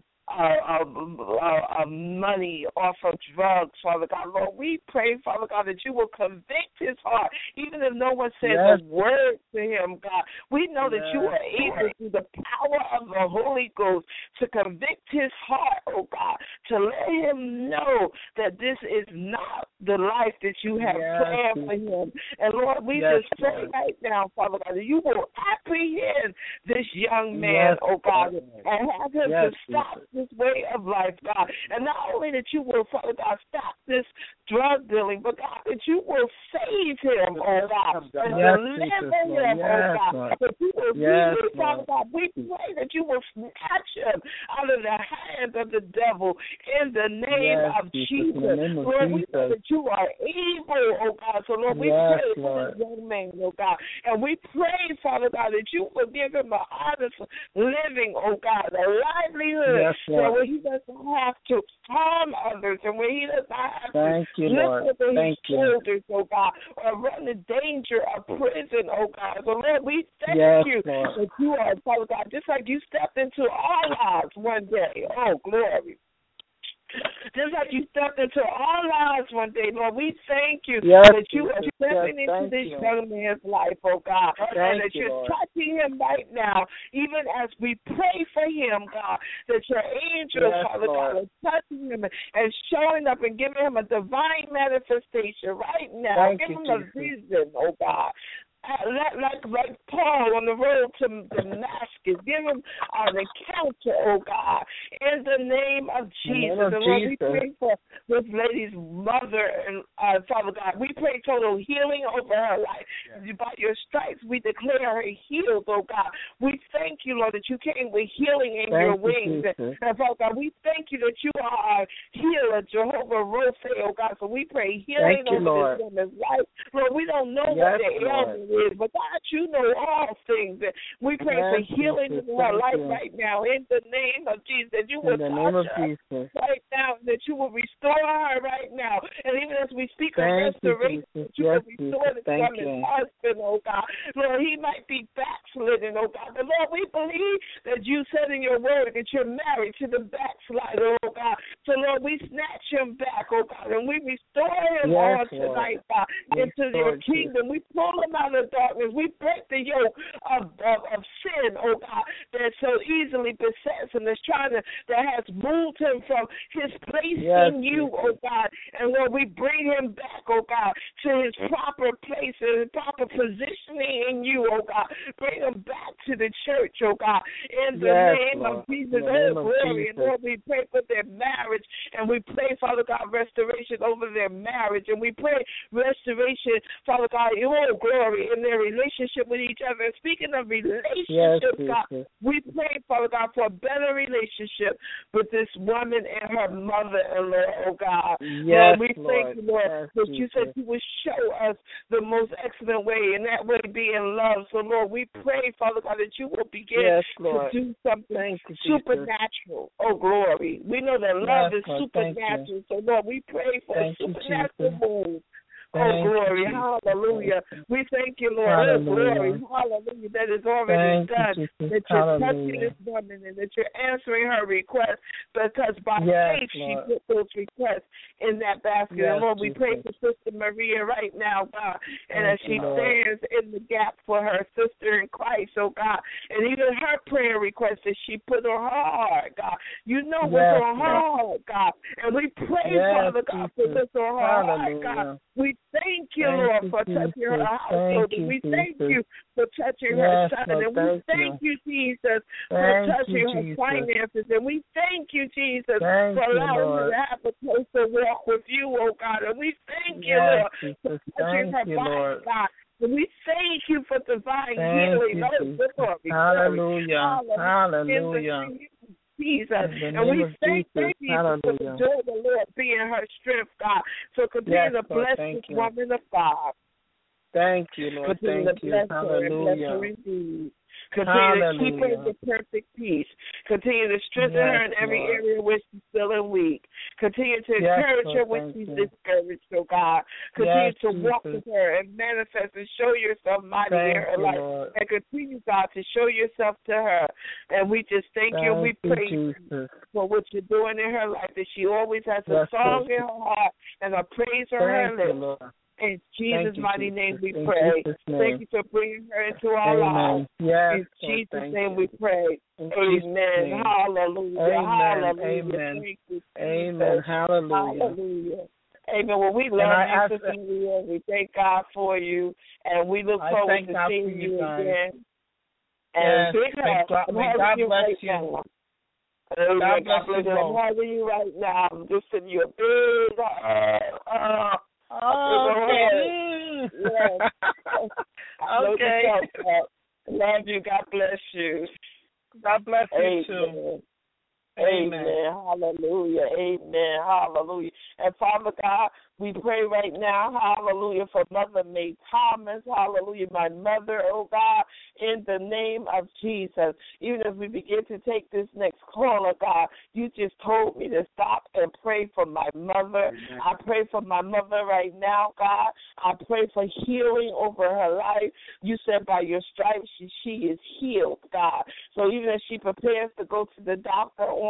[SPEAKER 2] money off of drugs, Father God. Lord, we pray, Father God, that you will convict his heart, even if no one says a word to him, God. We know that you are able, through the power of the Holy Ghost, to convict his heart, oh God, to let him know that this is not the life that you have planned for him. And Lord, we just pray right now, Father God, that you will apprehend this young man, oh God, and have him to stop this way of life, God. And not only that you will, Father God, stop this drug dealing, but God, that you will save him, oh God, and deliver him, oh God, that you will be, Father God. We pray that you will snatch him out of the hands of the devil in the name of Jesus. Lord, we know that you are able, oh God. So, Lord, we pray for this young man, oh God. And we pray, Father God, that you will give him an honest living, oh God, a livelihood, where he doesn't have to harm others and where he does not have to lift over his shoulders, oh God, or run the danger of prison, oh God. So, Lord, we thank you that you are, Father God, just like you stepped into our lives one day. Oh, glory. Just like you stepped into our lives one day, Lord, we thank you that you are stepping into this young man's life, oh God, and that you're touching him right now, even as we pray for him, God, that your angels, Father God, are touching him and showing up and giving him a divine manifestation right now. Give him a vision, oh God. like Paul on the road to Damascus. Give him an encounter, oh God, in the name of Jesus. And Lord, we pray for this lady's mother and Father God. We pray total healing over her life. Yes. By your stripes, we declare her healed, oh God. We thank you, Lord, that you came with healing in your wings. And Father God, we thank you that you are our healer, Jehovah Rapha, oh God. So we pray healing over this woman's life. Lord, we don't know what the ailment is, but God, you know all things. We pray for healing in her life right now in the name of Jesus. That you will touch her right now, that you will restore her right now. And even as we speak of restoration, that you will restore this woman's husband, oh God. Lord, he might be backslidden, oh God. But Lord, we believe that you said in your word that you're married to the backslider, oh God. So Lord, we snatch him back, oh God, and we restore him on tonight, God, into your kingdom. We pull him out of darkness. We break the yoke of sin, oh God, that so easily besets him, that has moved him from his place in you, oh God. And Lord, we bring him back, oh God, to his proper place, his proper positioning in you, oh God. Bring him back to the church, oh God, in the name of Jesus. Oh, glory. And Lord, we pray for their marriage, and we pray, Father God, restoration over their marriage, and we pray restoration, Father God, oh, glory, in their relationship with each other. And speaking of relationships, God, we pray, Father God, for a better relationship with this woman and her mother-in-law, oh God. Lord, we thank you, Lord, that you said you would show us the most excellent way, and that way be in love. So, Lord, we pray, Father God, that you will begin to do something supernatural. Oh, glory. We know that love is supernatural. So, Lord, we pray for a supernatural move. Oh, glory. Hallelujah. We thank you, Lord. Oh, glory. Hallelujah. That is already done. That you're touching this woman and that you're answering her request, because by faith she put those requests in that basket. And Lord, we pray for Sister Maria right now, God. And as she stands in the gap for her sister in Christ, oh God, and even her prayer request that she put on her heart, God. You know what's on her heart, God. And we pray, Father God, for this on her heart, God. We thank you, Lord, for touching her household. And we thank you for touching her son. And we thank you, Jesus, for touching her finances. And we thank you, Jesus, for allowing her to have a closer walk with you, oh God. And we thank you, Lord, for touching her body, God. And we thank you for divine healing.
[SPEAKER 3] Hallelujah. Hallelujah.
[SPEAKER 2] Jesus. And we thank you for the joy of the Lord being her strength, God. So continue to bless this woman of God.
[SPEAKER 3] Thank you, Lord. Thank you. Hallelujah.
[SPEAKER 2] Continue to keep her in the perfect peace. Continue to strengthen her in every area where she's feeling weak. Continue to encourage her when she's discouraged, oh God. Continue to walk with her and manifest and show yourself mighty in her life. Lord. And continue, God, to show yourself to her. And we just thank you and we praise you for what you're doing in her life, that she always has a song in her heart and a praise on her lips. In Jesus' mighty name we pray. Thank you for bringing her into our lives. In Jesus' name we pray. Amen. Hallelujah.
[SPEAKER 3] Hallelujah. Amen. Hallelujah.
[SPEAKER 2] Amen. Well, we love you, Sister Maria. We thank God for you, and we look forward to seeing you again. And big hug.
[SPEAKER 3] God bless you.
[SPEAKER 2] God bless you. I'm hugging you right now. I'm just sending you a big hug.
[SPEAKER 3] Okay. Okay.
[SPEAKER 2] Love you. God bless you.
[SPEAKER 3] God bless you too.
[SPEAKER 2] Amen. Hallelujah. Amen. Hallelujah. And Father God, we pray right now, hallelujah, for Mother May Thomas, hallelujah, my mother, oh God, in the name of Jesus. Even as we begin to take this next caller, God, you just told me to stop and pray for my mother. Amen. I pray for my mother right now, God. I pray for healing over her life. You said by your stripes she is healed, God. So even as she prepares to go to the doctor on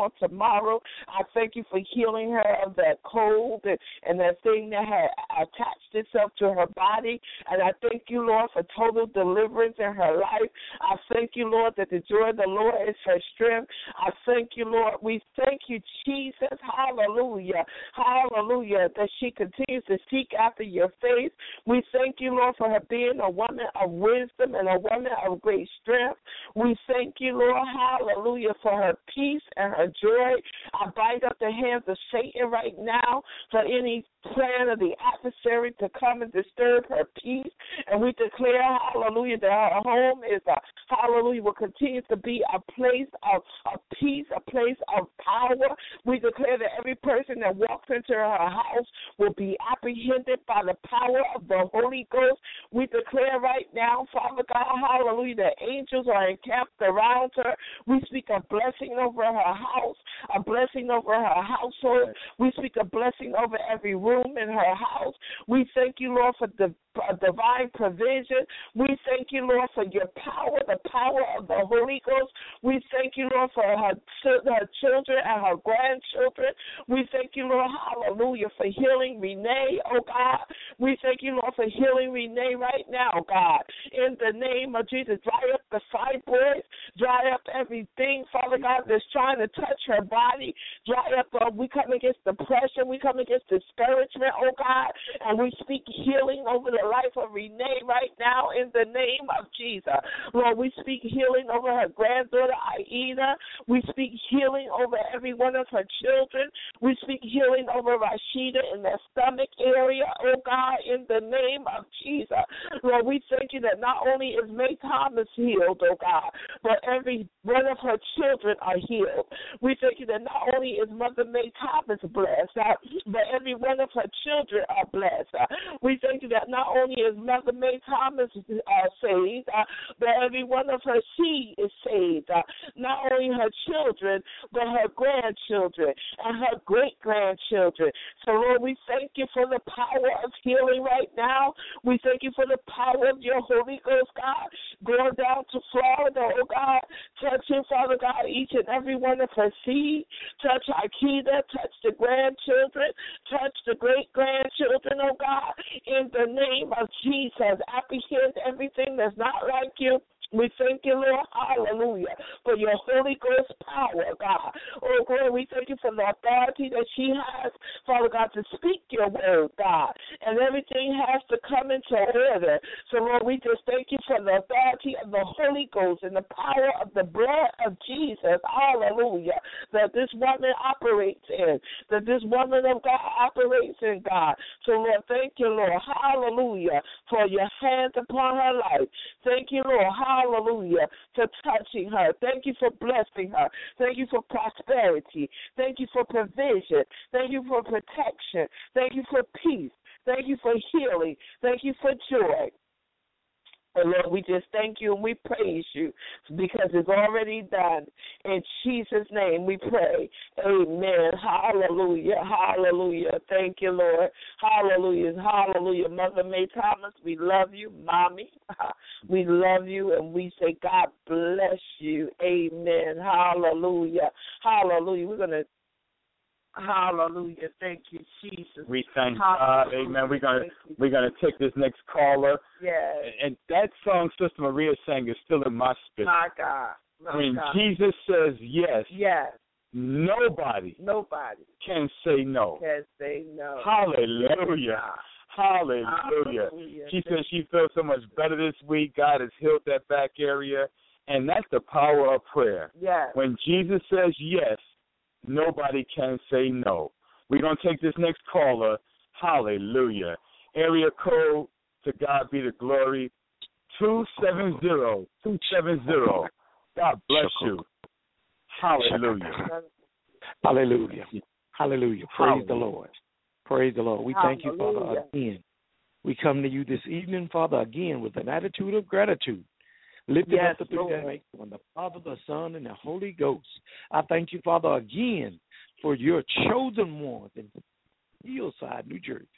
[SPEAKER 2] on tomorrow. I thank you for healing her of that cold and that thing that had attached itself to her body. And I thank you, Lord, for total deliverance in her life. I thank you, Lord, that the joy of the Lord is her strength. I thank you, Lord. We thank you, Jesus. Hallelujah. Hallelujah. That she continues to seek after your face. We thank you, Lord, for her being a woman of wisdom and a woman of great strength. We thank you, Lord, hallelujah, for her peace and her joy. I bind up the hands of Satan right now for any plan of the adversary to come and disturb her peace. And we declare, hallelujah, that her home is hallelujah, will continue to be a place of peace, a place of power. We declare that every person that walks into her house will be apprehended by the power of the Holy Ghost. We declare right now, Father God, hallelujah, that angels are encamped around her. We speak a blessing over her house, a blessing over her household. We speak a blessing over every room in her house. We thank you, Lord, for the divine provision. We thank you, Lord, for your power, the power of the Holy Ghost. We thank you, Lord, for her children and her grandchildren. We thank you, Lord, hallelujah, for healing Renee, oh God. We thank you, Lord, for healing Renee right now, God. In the name of Jesus, dry up the fibroids, dry up everything, Father God, that's trying to touch her body. Dry up, we come against depression, we come against discouragement, oh God, and we speak healing over the life of Renee right now in the name of Jesus. Lord, we speak healing over her granddaughter, Aida. We speak healing over every one of her children. We speak healing over Rashida in the stomach area, oh God, in the name of Jesus. Lord, we thank you that not only is May Thomas healed, oh God, but every one of her children are healed. We thank you that not only is Mother May Thomas blessed, but every one of her children are blessed. We thank you that not only is Mother May Thomas saved, but every one of her seed is saved. Not only her children, but her grandchildren and her great-grandchildren. So, Lord, we thank you for the power of healing right now. We thank you for the power of your Holy Ghost, God, going down to Florida, oh God, touching, Father God, each and every one of her seed. Touch Akita, touch the grandchildren, touch the great-grandchildren, oh God, in the name of Jesus. Apprehend everything that's not like you. We thank you, Lord, hallelujah, for your Holy Ghost power, God. Oh, God, we thank you for the authority that she has, Father God, to speak your word, God. And everything has to come into order. So, Lord, we just thank you for the authority of the Holy Ghost and the power of the blood of Jesus, hallelujah, that this woman operates in, that this woman of God operates in, God. So, Lord, thank you, Lord, hallelujah, for your hands upon her life. Thank you, Lord, hallelujah, for touching her. Thank you for blessing her. Thank you for prosperity. Thank you for provision. Thank you for protection. Thank you for peace. Thank you for healing. Thank you for joy. And Lord, we just thank you and we praise you because it's already done. In Jesus' name we pray. Amen. Hallelujah. Hallelujah. Thank you, Lord. Hallelujah. Hallelujah. Mother May Thomas, we love you. Mommy, we love you and we say God bless you. Amen. Hallelujah. Hallelujah. We're going to hallelujah. Thank you, Jesus.
[SPEAKER 1] We thank God. Amen. We're gonna take this next caller.
[SPEAKER 2] Yes.
[SPEAKER 1] And that song Sister Maria sang is still in my spirit.
[SPEAKER 2] My God.
[SPEAKER 1] When Jesus says yes.
[SPEAKER 2] Yes.
[SPEAKER 1] Nobody can say no. Hallelujah. Hallelujah. She says she feels so much better this week. God has healed that back area. And that's the power of prayer.
[SPEAKER 2] Yes.
[SPEAKER 1] When Jesus says yes, nobody can say no. We're going to take this next caller. Hallelujah. Area code, to God be the glory, 270. God bless you. Hallelujah.
[SPEAKER 4] Hallelujah. Hallelujah. Praise the Lord. Praise the Lord. We thank you, Father, again. We come to you this evening, Father, again with an attitude of gratitude. Lifting up the three dynamics on the Father, the Son, and the Holy Ghost. I thank you, Father, again for your chosen ones in Hillside, New Jersey.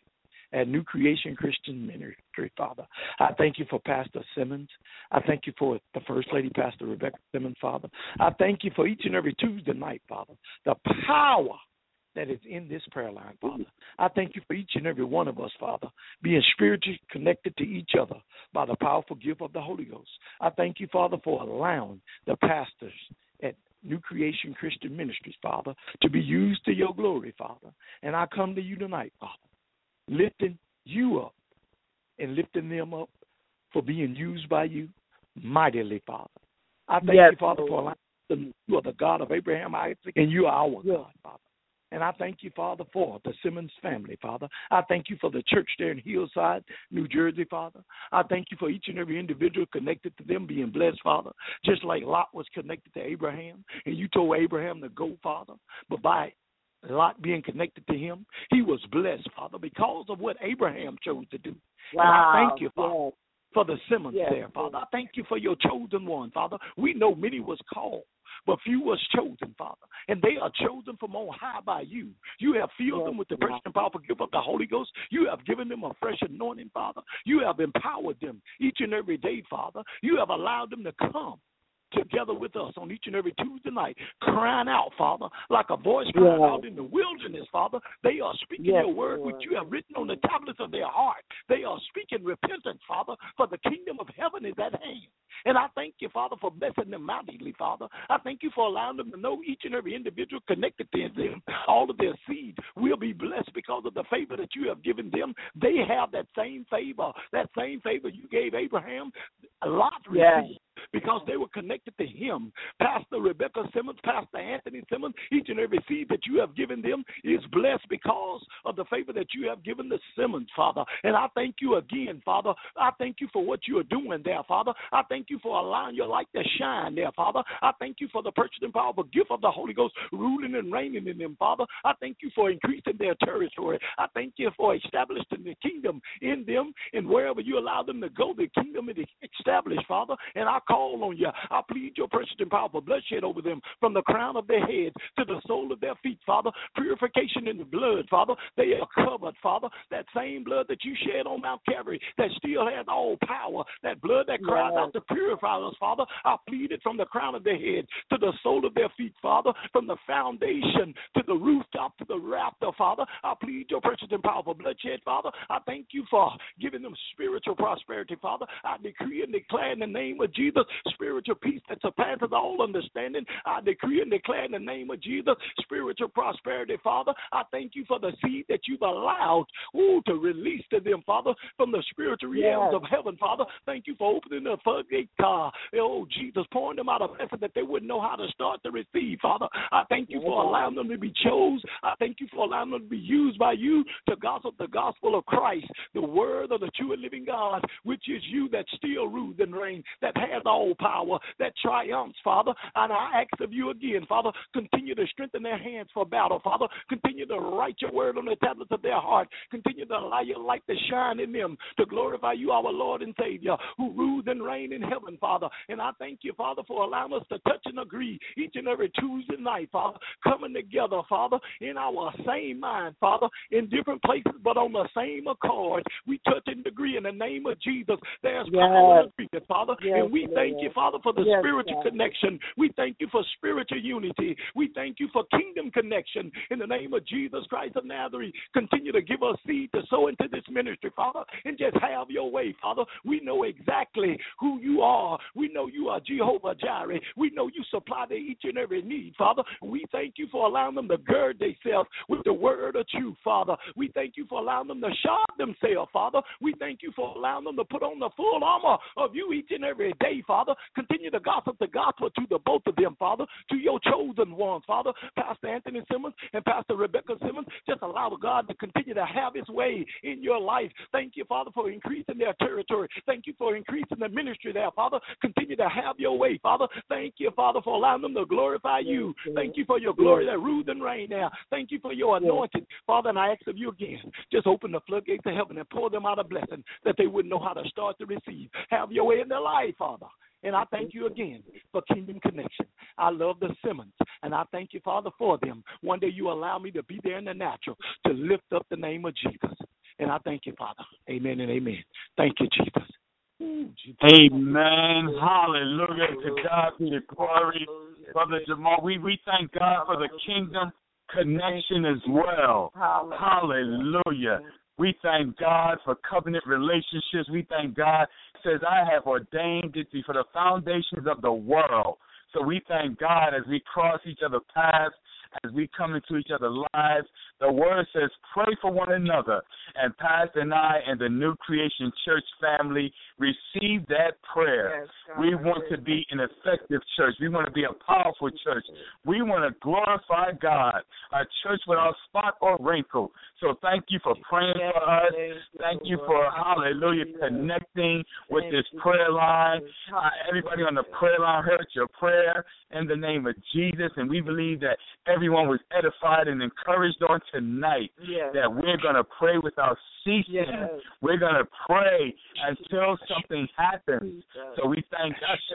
[SPEAKER 4] at New Creation Christian Ministry, Father. I thank you for Pastor Simmons. I thank you for the First Lady, Pastor Rebecca Simmons, Father. I thank you for each and every Tuesday night, Father, the power that is in this prayer line, Father. I thank you for each and every one of us, Father, being spiritually connected to each other by the powerful gift of the Holy Ghost. I thank you, Father, for allowing the pastors at New Creation Christian Ministries, Father, to be used to your glory, Father. And I come to you tonight, Father, lifting you up and lifting them up for being used by you mightily, Father. I thank you, Father, for allowing them. You are the God of Abraham, Isaac, and you are our God, Father. And I thank you, Father, for the Simmons family, Father. I thank you for the church there in Hillside, New Jersey, Father. I thank you for each and every individual connected to them being blessed, Father, just like Lot was connected to Abraham, and you told Abraham to go, Father. But by Lot being connected to him, he was blessed, Father, because of what Abraham chose to do. Wow. And I thank you, Father, for the Simmons there, Father. I thank you for your chosen one, Father. We know many was called, but few was chosen, Father. And they are chosen from on high by you. You have filled them with the precious and powerful gift of the Holy Ghost. You have given them a fresh anointing, Father. You have empowered them each and every day, Father. You have allowed them to come together with us on each and every Tuesday night, crying out, Father, like a voice crying out in the wilderness, Father. They are speaking your word, which you have written on the tablets of their heart. They are speaking repentance, Father, for the kingdom of heaven is at hand. And I thank you, Father, for blessing them mightily, Father. I thank you for allowing them to know each and every individual connected to them. All of their seed will be blessed because of the favor that you have given them. They have that same favor you gave Abraham. Lot received because they were connected to him. Pastor Rebecca Simmons, Pastor Anthony Simmons, each and every seed that you have given them is blessed because of the favor that you have given the Simmons, Father. And I thank you again, Father. I thank you for what you are doing there, Father. I thank you for allowing your light to shine there, Father. I thank you for the purchased and powerful gift of the Holy Ghost ruling and reigning in them, Father. I thank you for increasing their territory. I thank you for establishing the kingdom in them, and wherever you allow them to go, the kingdom is established, Father. And I call on you. I plead your precious and powerful bloodshed over them from the crown of their heads to the sole of their feet, Father. Purification in the blood, Father. They are covered, Father. That same blood that you shed on Mount Calvary that still has all power, that blood that cries out to purify us, Father. I plead it from the crown of their head to the sole of their feet, Father, from the foundation to the rooftop to the rafter, Father. I plead your precious and powerful bloodshed, Father. I thank you for giving them spiritual prosperity, Father. I decree and declare in the name of Jesus spiritual peace that surpasses all understanding. I decree and declare in the name of Jesus spiritual prosperity, Father. I thank you for the seed that you've allowed to release to them, Father, from the spiritual realms of heaven, Father. Thank you for opening the floodgate, Jesus, pouring them out a blessing that they wouldn't know how to start to receive, Father. I thank you for allowing them to be chosen. I thank you for allowing them to be used by you to gossip the gospel of Christ, the word of the true and living God, which is you that still rules and reigns, that has all power, that triumphs, Father. And I ask of you again, Father, continue to strengthen their hands for battle, Father. Continue to write your word on the tablets of their heart. Continue to allow your light to shine in them to glorify you, our Lord and Savior, who rules and reigns in heaven, Father. And I thank you, Father, for allowing us to touch and agree each and every Tuesday night, Father, coming together, Father, in our same mind, Father, in different places, but on the same accord. We touch and agree in the name of Jesus. There's power in agreement, Father. And we thank you, Father, for the spiritual connection. We thank you for spiritual unity. We thank you for kingdom connection. In the name of Jesus Christ of Nazareth, continue to give us seed to sow into this ministry, Father, and just have your way, Father. We know exactly who you are. We know you are Jehovah Jireh. We know you supply their each and every need, Father. We thank you for allowing them to gird themselves with the word of truth, Father. We thank you for allowing them to sharp themselves, Father. We thank you for allowing them to put on the full armor of you each and every day, Father. Continue to gossip the gospel to the both of them, Father, to your chosen ones, Father, Pastor Anthony Simmons and Pastor Rebecca Simmons. Just allow God to continue to have his way in your life. Thank you, Father, for increasing their territory. Thank you for increasing the ministry there, Father. Continue to have your way, Father. Thank you, Father, for allowing them to glorify you. Thank you for your glory that rules and reigns now. Thank you for your anointing, Father, and I ask of you again, just open the floodgates of heaven and pour them out a blessing that they wouldn't know how to start to receive. Have your way in their life, Father. And I thank you again for Kingdom Connection. I love the Simmons, and I thank you, Father, for them. One day you allow me to be there in the natural to lift up the name of Jesus. And I thank you, Father. Amen and amen. Thank you, Jesus.
[SPEAKER 1] Amen. Hallelujah. To God be the glory. Brother Jamal, we thank God for the kingdom connection as well. Hallelujah. We thank God for covenant relationships. We thank God. It says, I have ordained it for the foundations of the world. So we thank God as we cross each other's paths, as we come into each other's lives. The word says, pray for one another. And Pastor and I and the New Creation Church family receive that prayer. Yes, we want to be an effective church. We want to be a powerful church. We want to glorify God, a church without spot or wrinkle. So thank you for praying for us. Thank you for, hallelujah, connecting with this prayer line. Everybody on the prayer line heard your prayer in the name of Jesus, and we believe that everyone was edified and encouraged on tonight that we're going to pray without ceasing. We're going to pray until something happens. So we thank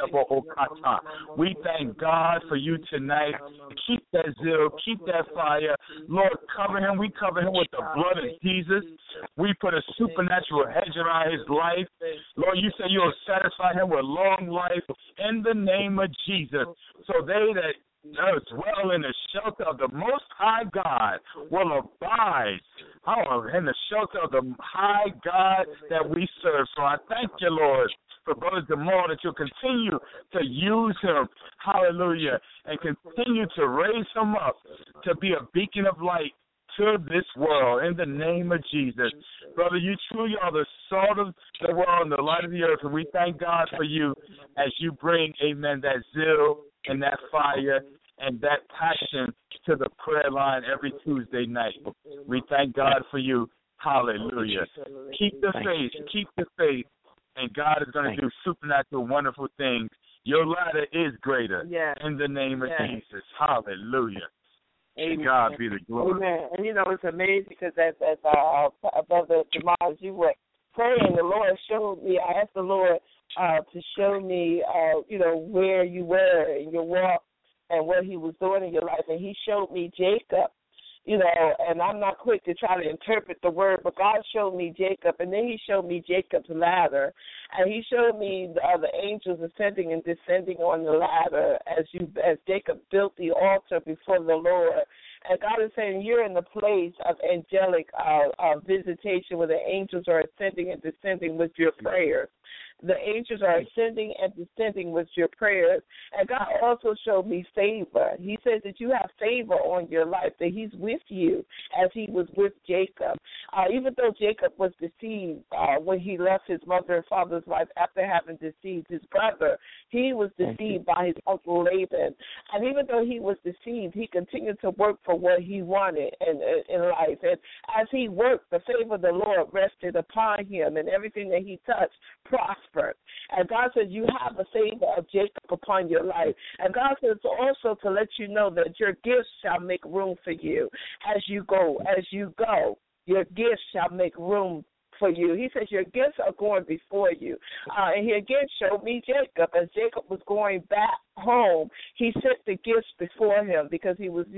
[SPEAKER 1] God. We thank God for you tonight. Keep that zeal. Keep that fire. Lord, cover him. We cover him with the blood of Jesus. We put a supernatural hedge around his life. Lord, you say you'll satisfy him with long life in the name of Jesus. So they that dwell in the shelter of the Most High God will abide in the shelter of the high God that we serve. So I thank you, Lord, for Brother Jamal, that you'll continue to use him, hallelujah, and continue to raise him up to be a beacon of light to this world in the name of Jesus. Brother, you truly are the salt of the world and the light of the earth, and we thank God for you as you bring, amen, that zeal and that fire and that passion to the prayer line every Tuesday night. We thank God for you. Hallelujah. Keep the faith, and God is going to do supernatural, wonderful things. Your ladder is greater in the name of Jesus. Hallelujah.
[SPEAKER 2] Amen.
[SPEAKER 1] God be the glory.
[SPEAKER 2] Amen. And it's amazing because as Brother Jamal, as you were praying, the Lord showed me, I asked the Lord to show me, where you were in your walk and what he was doing in your life. And he showed me Jacob, and I'm not quick to try to interpret the word, but God showed me Jacob, and then he showed me Jacob's ladder, and he showed me the angels ascending and descending on the ladder as Jacob built the altar before the Lord. And God is saying you're in the place of angelic visitation where the angels are ascending and descending with your prayers. The angels are ascending and descending with your prayers. And God also showed me favor. He says that you have favor on your life, that he's with you as he was with Jacob. Even though Jacob was deceived when he left his mother and father's life after having deceived his brother, he was deceived by his uncle Laban. And even though he was deceived, he continued to work for what he wanted in life. And as he worked, the favor of the Lord rested upon him, and everything that he touched prospered. And God says you have the favor of Jacob upon your life. And God says also to let you know that your gifts shall make room for you as you go. Your gifts shall make room for you. He says your gifts are going before you. And he again showed me Jacob. As Jacob was going back home, he sent the gifts before him because he had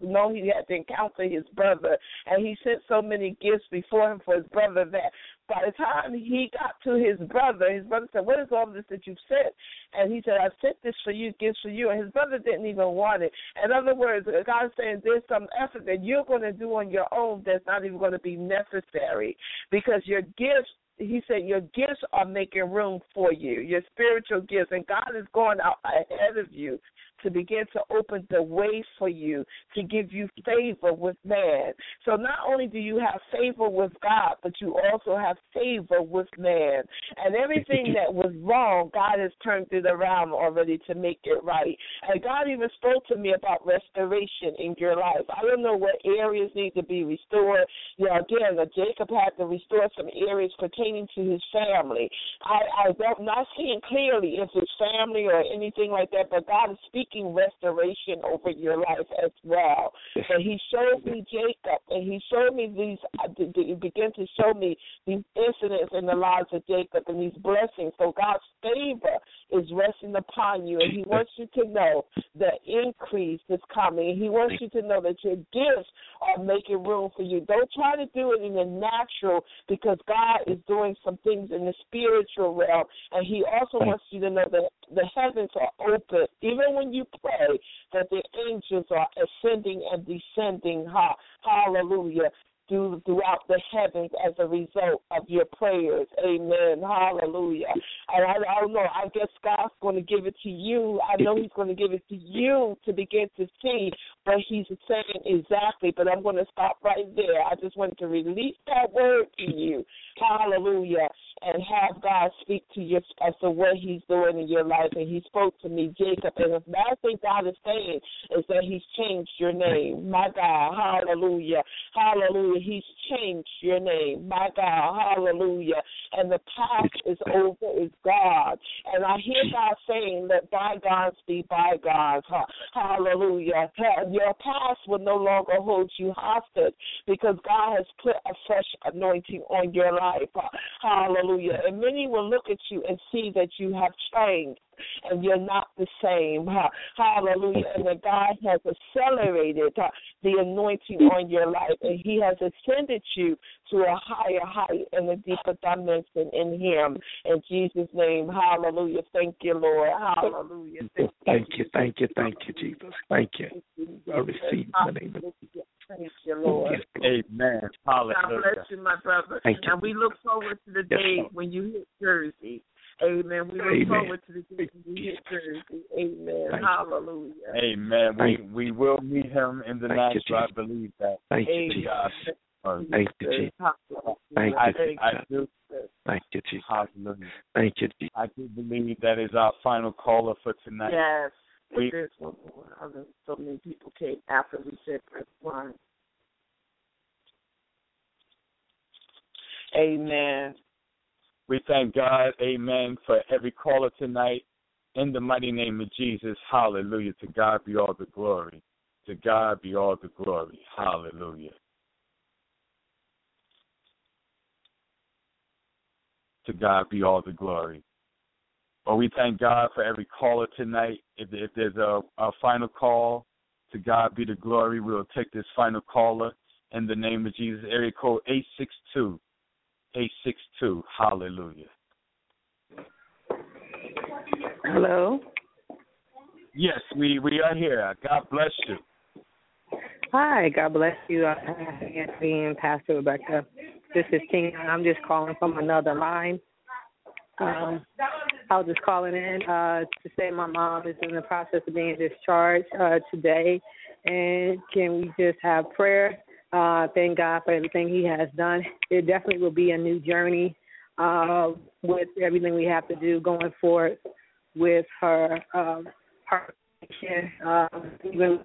[SPEAKER 2] to encounter his brother, and he sent so many gifts before him for his brother that by the time he got to his brother said, what is all this that you've sent? And he said, I sent this for you, gifts for you. And his brother didn't even want it. In other words, God is saying there's some effort that you're going to do on your own that's not even going to be necessary because your gifts, he said, your gifts are making room for you, your spiritual gifts. And God is going out ahead of you to begin to open the way for you, to give you favor with man. So not only do you have favor with God, but you also have favor with man. And everything that was wrong, God has turned it around already to make it right. And God even spoke to me about restoration in your life. I don't know what areas need to be restored. Again, Jacob had to restore some areas pertaining to his family. I'm not seeing clearly if it's family or anything like that, but God is speaking speaking restoration over your life as well. But he showed me Jacob, and he showed me these, he began to show me these incidents in the lives of Jacob and these blessings. So God's favor is resting upon you, and he wants you to know the increase is coming. He wants you to know that your gifts are making room for you. Don't try to do it in the natural, because God is doing some things in the spiritual realm, and he also wants you to know that the heavens are open, even when you pray, that the angels are ascending and descending, hallelujah, throughout the heavens as a result of your prayers. Amen. Hallelujah. And I don't know, I guess God's going to give it to you. I know he's going to give it to you to begin to see what he's saying exactly, but I'm going to stop right there. I just wanted to release that word to you. Hallelujah. And have God speak to you as to what he's doing in your life. And he spoke to me, Jacob. And the last thing God is saying is that he's changed your name. My God. Hallelujah. Hallelujah. He's changed your name. My God. Hallelujah. And the past is over, is God. And I hear God saying, let bygones be bygones. Hallelujah. Your past will no longer hold you hostage, because God has put a fresh anointing on your life. Hallelujah. And many will look at you and see that you have changed and you're not the same. Hallelujah. And that God has accelerated the anointing on your life, and he has ascended you to a higher height and a deeper dimension in him. In Jesus' name, hallelujah. Thank you, Lord. Hallelujah.
[SPEAKER 4] Thank you, Jesus. Thank you. I receive the name of Jesus.
[SPEAKER 2] Thank you, Lord.
[SPEAKER 1] Amen. Hallelujah.
[SPEAKER 2] God bless you, my brother. And we look forward to the day when you hit Jersey. Amen. We look forward to the day when you hit Jersey. Amen. Hallelujah.
[SPEAKER 1] Amen. We will meet him in the natural. I believe that.
[SPEAKER 4] Thank you, Jesus. Thank you, Jesus. Thank you, Thank you, Jesus.
[SPEAKER 1] Hallelujah.
[SPEAKER 4] Thank you, Jesus.
[SPEAKER 1] I do believe that is our final caller for tonight.
[SPEAKER 2] Yes. There's one more. So many people came after we said press 1. Amen.
[SPEAKER 1] We thank God, amen, for every caller tonight. In the mighty name of Jesus, hallelujah. To God be all the glory. To God be all the glory. Hallelujah. To God be all the glory. Well, we thank God for every caller tonight. If there's a final call, to God be the glory. We'll take this final caller in the name of Jesus. Area code 862. 862. Hallelujah.
[SPEAKER 5] Hello?
[SPEAKER 1] Yes, we are here. God bless you.
[SPEAKER 5] Hi, God bless you. Anthony and Pastor Rebecca. This is Tina. I'm just calling from another line. I was just calling in to say my mom is in the process of being discharged today. And can we just have prayer? Thank God for everything he has done. It definitely will be a new journey with everything we have to do going forward with her even.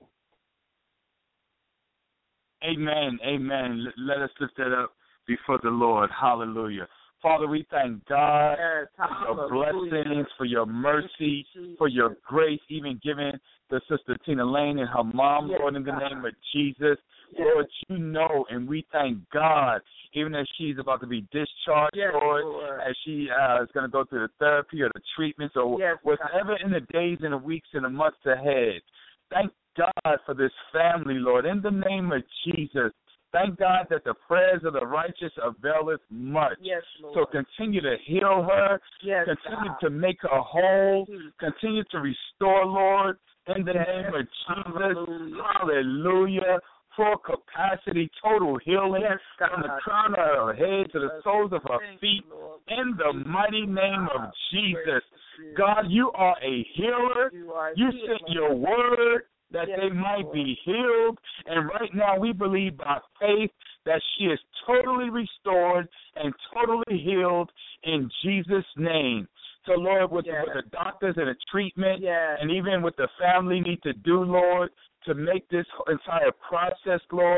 [SPEAKER 1] Amen. Amen. Let us lift that up before the Lord. Hallelujah. Father, we thank God for your blessings, for your mercy, for your grace, even giving the Sister Tina Lane and her mom, Lord, in the name of Jesus. Lord, you know, and we thank God, even as she's about to be discharged, Lord, as she is going to go through the therapy or the treatments or whatever in the days and the weeks and the months ahead. Thank God for this family, Lord, in the name of Jesus. Thank God that the prayers of the righteous availeth much.
[SPEAKER 2] Yes, Lord.
[SPEAKER 1] So continue to heal her.
[SPEAKER 2] Yes,
[SPEAKER 1] continue
[SPEAKER 2] God.
[SPEAKER 1] to make her whole. Continue to restore, Lord, in the name of Jesus. Hallelujah. Full capacity, total healing from the crown of her head to the soles of her feet. In the mighty name of Jesus. God, you are a healer. You sent your word that they might be healed. And right now we believe by faith that she is totally restored and totally healed in Jesus' name. So, Lord, with the doctors and the treatment and even what the family need to do, Lord, to make this entire process, Lord,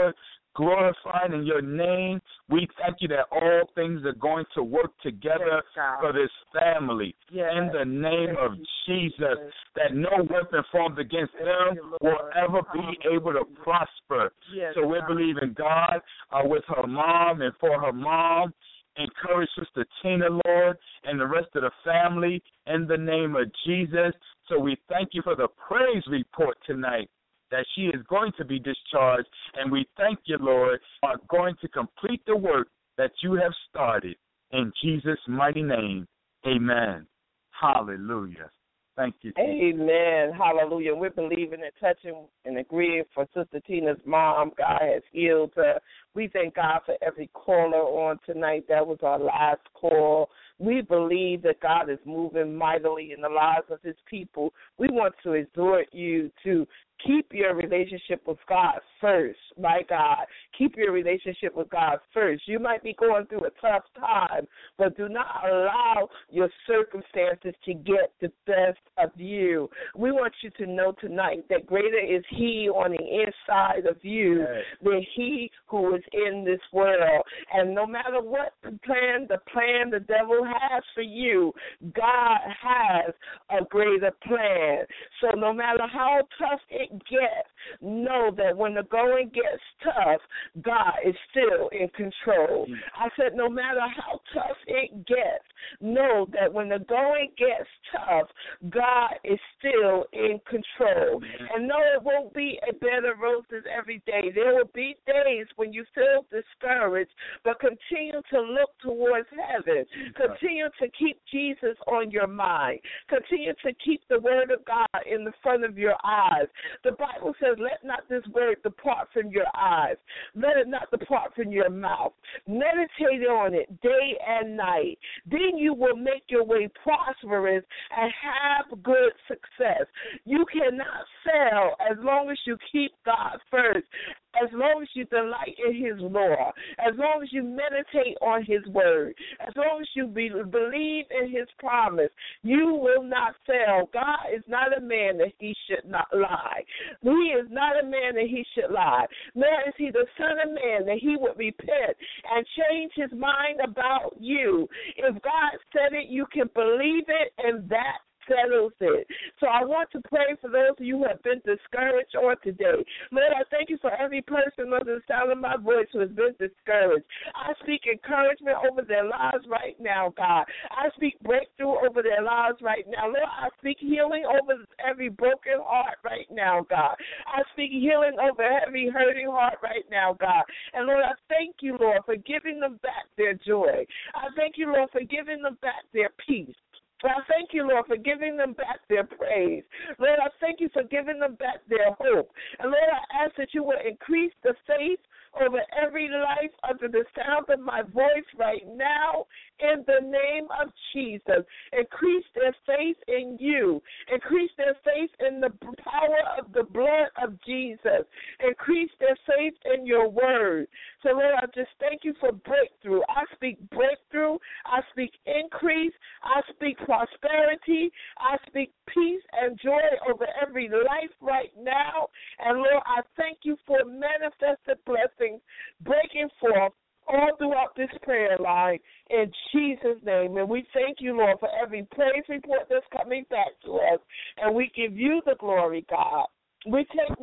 [SPEAKER 1] glorified in your name. We thank you that all things are going to work together for this family. In the name of Jesus, that no weapon formed against them will ever be able to prosper. So we believe in God with her mom and for her mom. Encourage Sister Tina, Lord, and the rest of the family in the name of Jesus. So we thank you for the praise report tonight, that she is going to be discharged, and we thank you, Lord, for going to complete the work that you have started. In Jesus' mighty name, amen. Hallelujah. Thank you.
[SPEAKER 2] Amen. Hallelujah. We're believing and touching and agreeing for Sister Tina's mom. God has healed her. We thank God for every caller on tonight. That was our last call. We believe that God is moving mightily in the lives of his people. We want to exhort you to keep your relationship with God first, my God. Keep your relationship with God first. You might be going through a tough time, but do not allow your circumstances to get the best of you. We want you to know tonight that greater is he on the inside of you than he who is in this world. And no matter what the plan the devil has for you, God has a greater plan. So no matter how tough it gets, know that when the going gets tough, God is still in control. I said no matter how tough it gets, know that when the going gets tough, God is still in control. And no, it won't be a bed of roses every day. There will be days when you feel discouraged, but continue to look towards heaven. Continue to keep Jesus on your mind. Continue to keep the word of God in the front of your eyes. The Bible says, let not this word depart from your eyes. Let it not depart from your mouth. Meditate on it day and night. Then you will make your way prosperous and have good success. You cannot fail as long as you keep God first, as long as you delight in his law, as long as you meditate on his word, as long as you believe in his promise, you will not fail. God is not a man that he should not lie. He is not a man that he should lie. Nor is he the son of man that he would repent and change his mind about you. If God said it, you can believe it, and that settles it. So I want to pray for those of you who have been discouraged on today. Lord, I thank you for every person under the sound of my voice who has been discouraged. I speak encouragement over their lives right now, God. I speak breakthrough over their lives right now. Lord, I speak healing over every broken heart right now, God. I speak healing over every hurting heart right now, God. And Lord, I thank you, Lord, for giving them back their joy. I thank you, Lord, for giving them back their peace. I thank you, Lord, for giving them back their praise. Lord, I thank you for giving them back their hope. And Lord, I ask that you will increase the faith over every life under the sound of my voice right now in the name of Jesus. Increase their faith in you. Increase their faith in the power of the blood of Jesus. Increase their faith in your word. So, Lord, I just thank you for breakthrough. I speak breakthrough. I speak increase. I speak prosperity. I speak peace and joy over every life right now. And, Lord, I thank you for manifested blessings breaking forth all throughout this prayer line in Jesus' name. And we thank you, Lord, for every praise report that's coming back to us. And we give you the glory, God. We take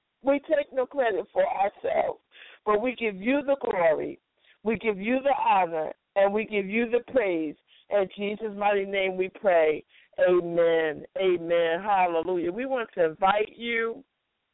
[SPEAKER 2] no credit for ourselves, but we give you the glory. We give you the honor, and we give you the praise. In Jesus' mighty name we pray. Amen. Amen. Hallelujah. We want to invite you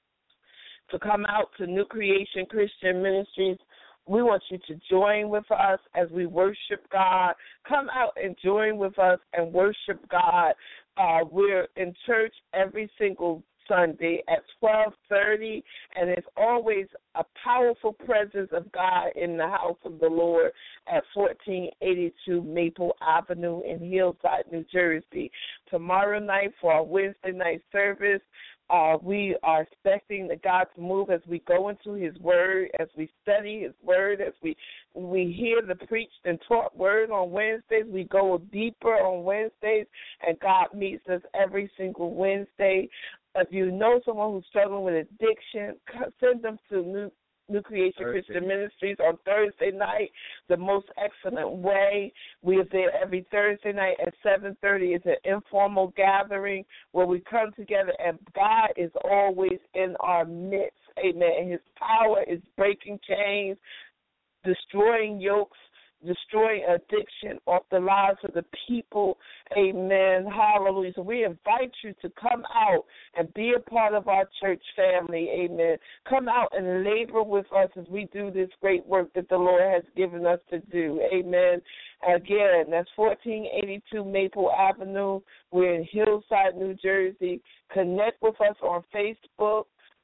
[SPEAKER 2] to come out to New Creation Christian Ministries. We want you to join with us as we worship God. Come out and join with us and worship God. We're in church every single Sunday at 12:30, and it's always a powerful presence of God in the house of the Lord at 1482 Maple Avenue in Hillside, New Jersey. Tomorrow night for our Wednesday night service, we are expecting that God to move as we go into his word, as we study his word, as we hear the preached and taught word on Wednesdays. We go deeper on Wednesdays, and God meets us every single Wednesday. If you know someone who's struggling with addiction, send them to New Creation Christian Ministries on Thursday night, the most excellent way. We are there every Thursday night at 7:30. It's an informal gathering where we come together, and God is always in our midst. Amen. And his power is breaking chains, destroying yokes, destroying addiction off the lives of the people. Amen. Hallelujah. So we invite you to come out and be a part of our church family. Amen. Come out and labor with us as we do this great work that the Lord has given us to do. Amen. Again, that's 1482 Maple Avenue. We're in Hillside, New Jersey. Connect with us on Facebook.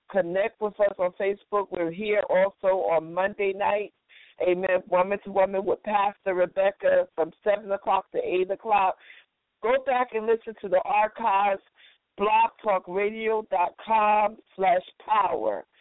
[SPEAKER 2] We're here also on Monday night. Amen. Woman to Woman with Pastor Rebecca from 7 o'clock to 8 o'clock. Go back and listen to the archives, blogtalkradio.com/power.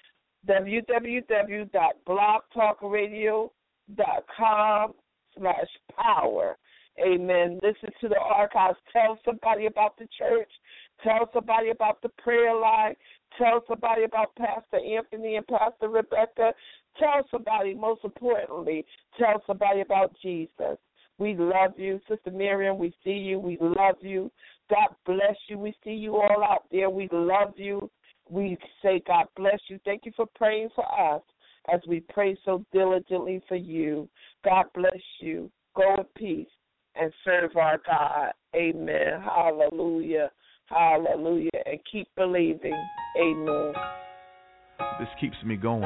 [SPEAKER 2] www.blogtalkradio.com/power. Amen. Listen to the archives. Tell somebody about the church. Tell somebody about the prayer line. Tell somebody about Pastor Anthony and Pastor Rebecca. Tell somebody, most importantly, tell somebody about Jesus. We love you. Sister Miriam, we see you. We love you. God bless you. We see you all out there. We love you. We say God bless you. Thank you for praying for us as we pray so diligently for you. God bless you. Go in peace and serve our God. Amen. Hallelujah. Hallelujah. And keep believing. Amen.
[SPEAKER 6] This keeps me going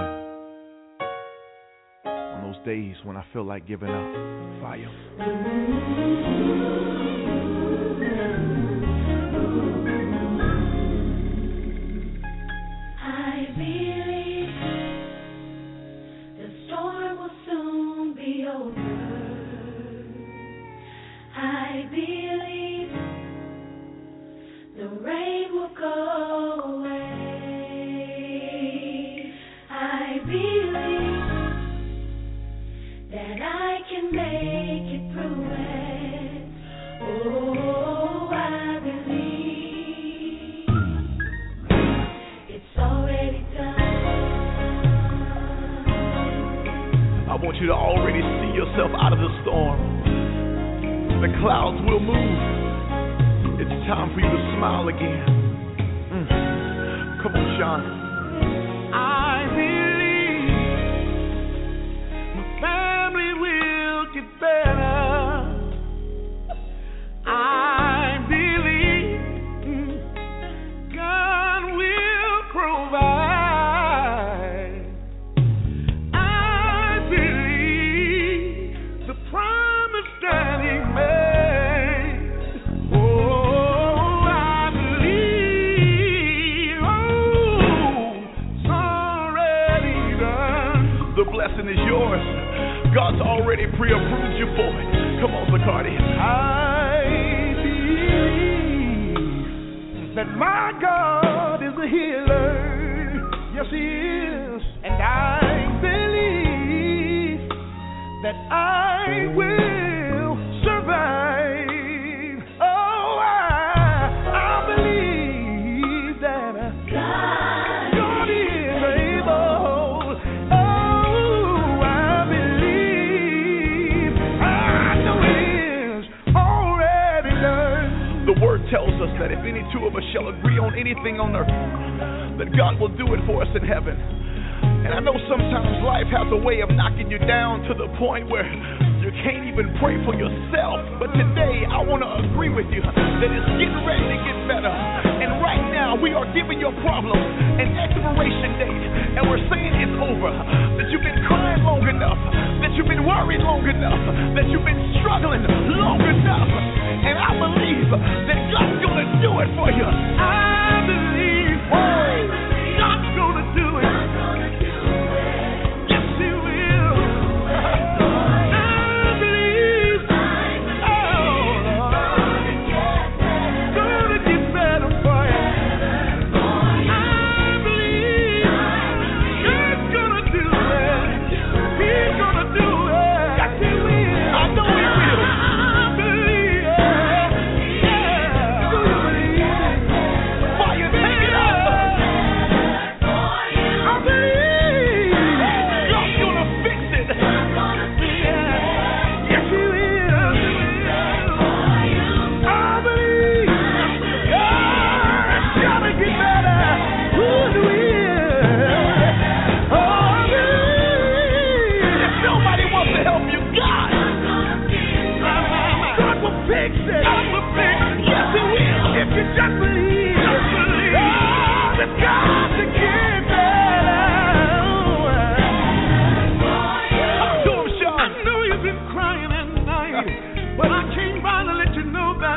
[SPEAKER 6] on those days when I feel like giving up. Fire.
[SPEAKER 7] I believe the storm will soon be over. I believe the rain will go away. I believe that I can make it through it. Oh, I believe it's already done.
[SPEAKER 6] I want you to already see yourself out of the storm. The clouds will move. It's time for you to smile again. Come on, Sean. I believe my family will get better. I believe God will provide. I believe the promise that He made. Oh, I believe. Oh, it's already done. The blessing is yours. God's already pre-approved you for it. Come on, Zacardi. I believe that my God is a healer. Yes, He is. And I believe that I will survive. Oh, I believe that God is able. Oh, I believe. I know it is already done. The word tells us that if any two of us shall agree on anything on earth, that God will do it for us in heaven. And I know sometimes life has a way of knocking you down to the point where you can't even pray for yourself. But today I want to agree with you that it's getting ready to get better. And right now we are giving your problem an expiration date. And we're saying it's over. That you've been crying long enough. That you've been worried long enough. That you've been struggling long enough. And I believe that God's going to do it for you. I believe God's going to do it. Yes, He will. I believe. Oh, gonna get better for you. I believe God's gonna do it. He's gonna do it. Yes, He will. I know He will. I believe. Yeah. Fire, take it up.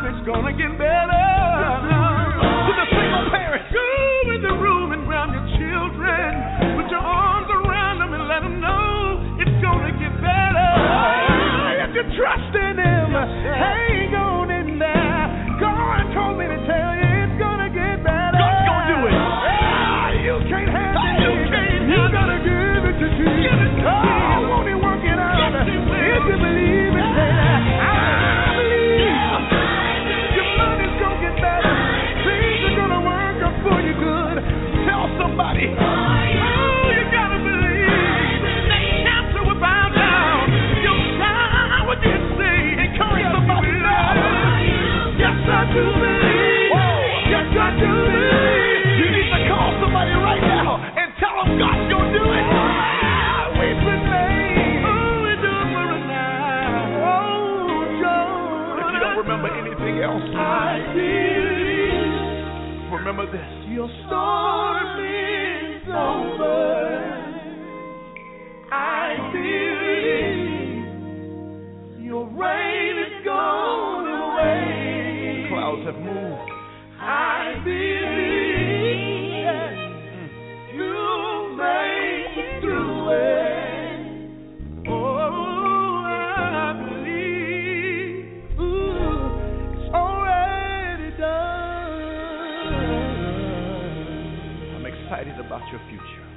[SPEAKER 6] it's gonna get better. To the single parents, go in the room and grab your children. Put your arms around them and let them know it's gonna get better. If you trust in Him, hang on in there. God told me to tell you it's gonna get better. God's gonna do it. You can't handle it. You gotta give it to Jesus. Oh, won't He work it out? If you believe it, say that. I believe. Your money's gonna get better. Things are gonna work out for you good. Tell somebody. Oh, you gotta believe. That cancer will bow down. Your child will get saved. Encourage somebody now. Yes, I do believe. Yes, I do believe. You need to call somebody right now and tell them God's gonna do it. We've been made. Oh, we do it for us now. Oh, John. If you don't remember anything else, I believe. Remember this. Your storm is over. I believe. Your rain is gone away. Clouds have moved. I believe you'll make it through it. Oh, I believe it's already done. I'm excited about your future.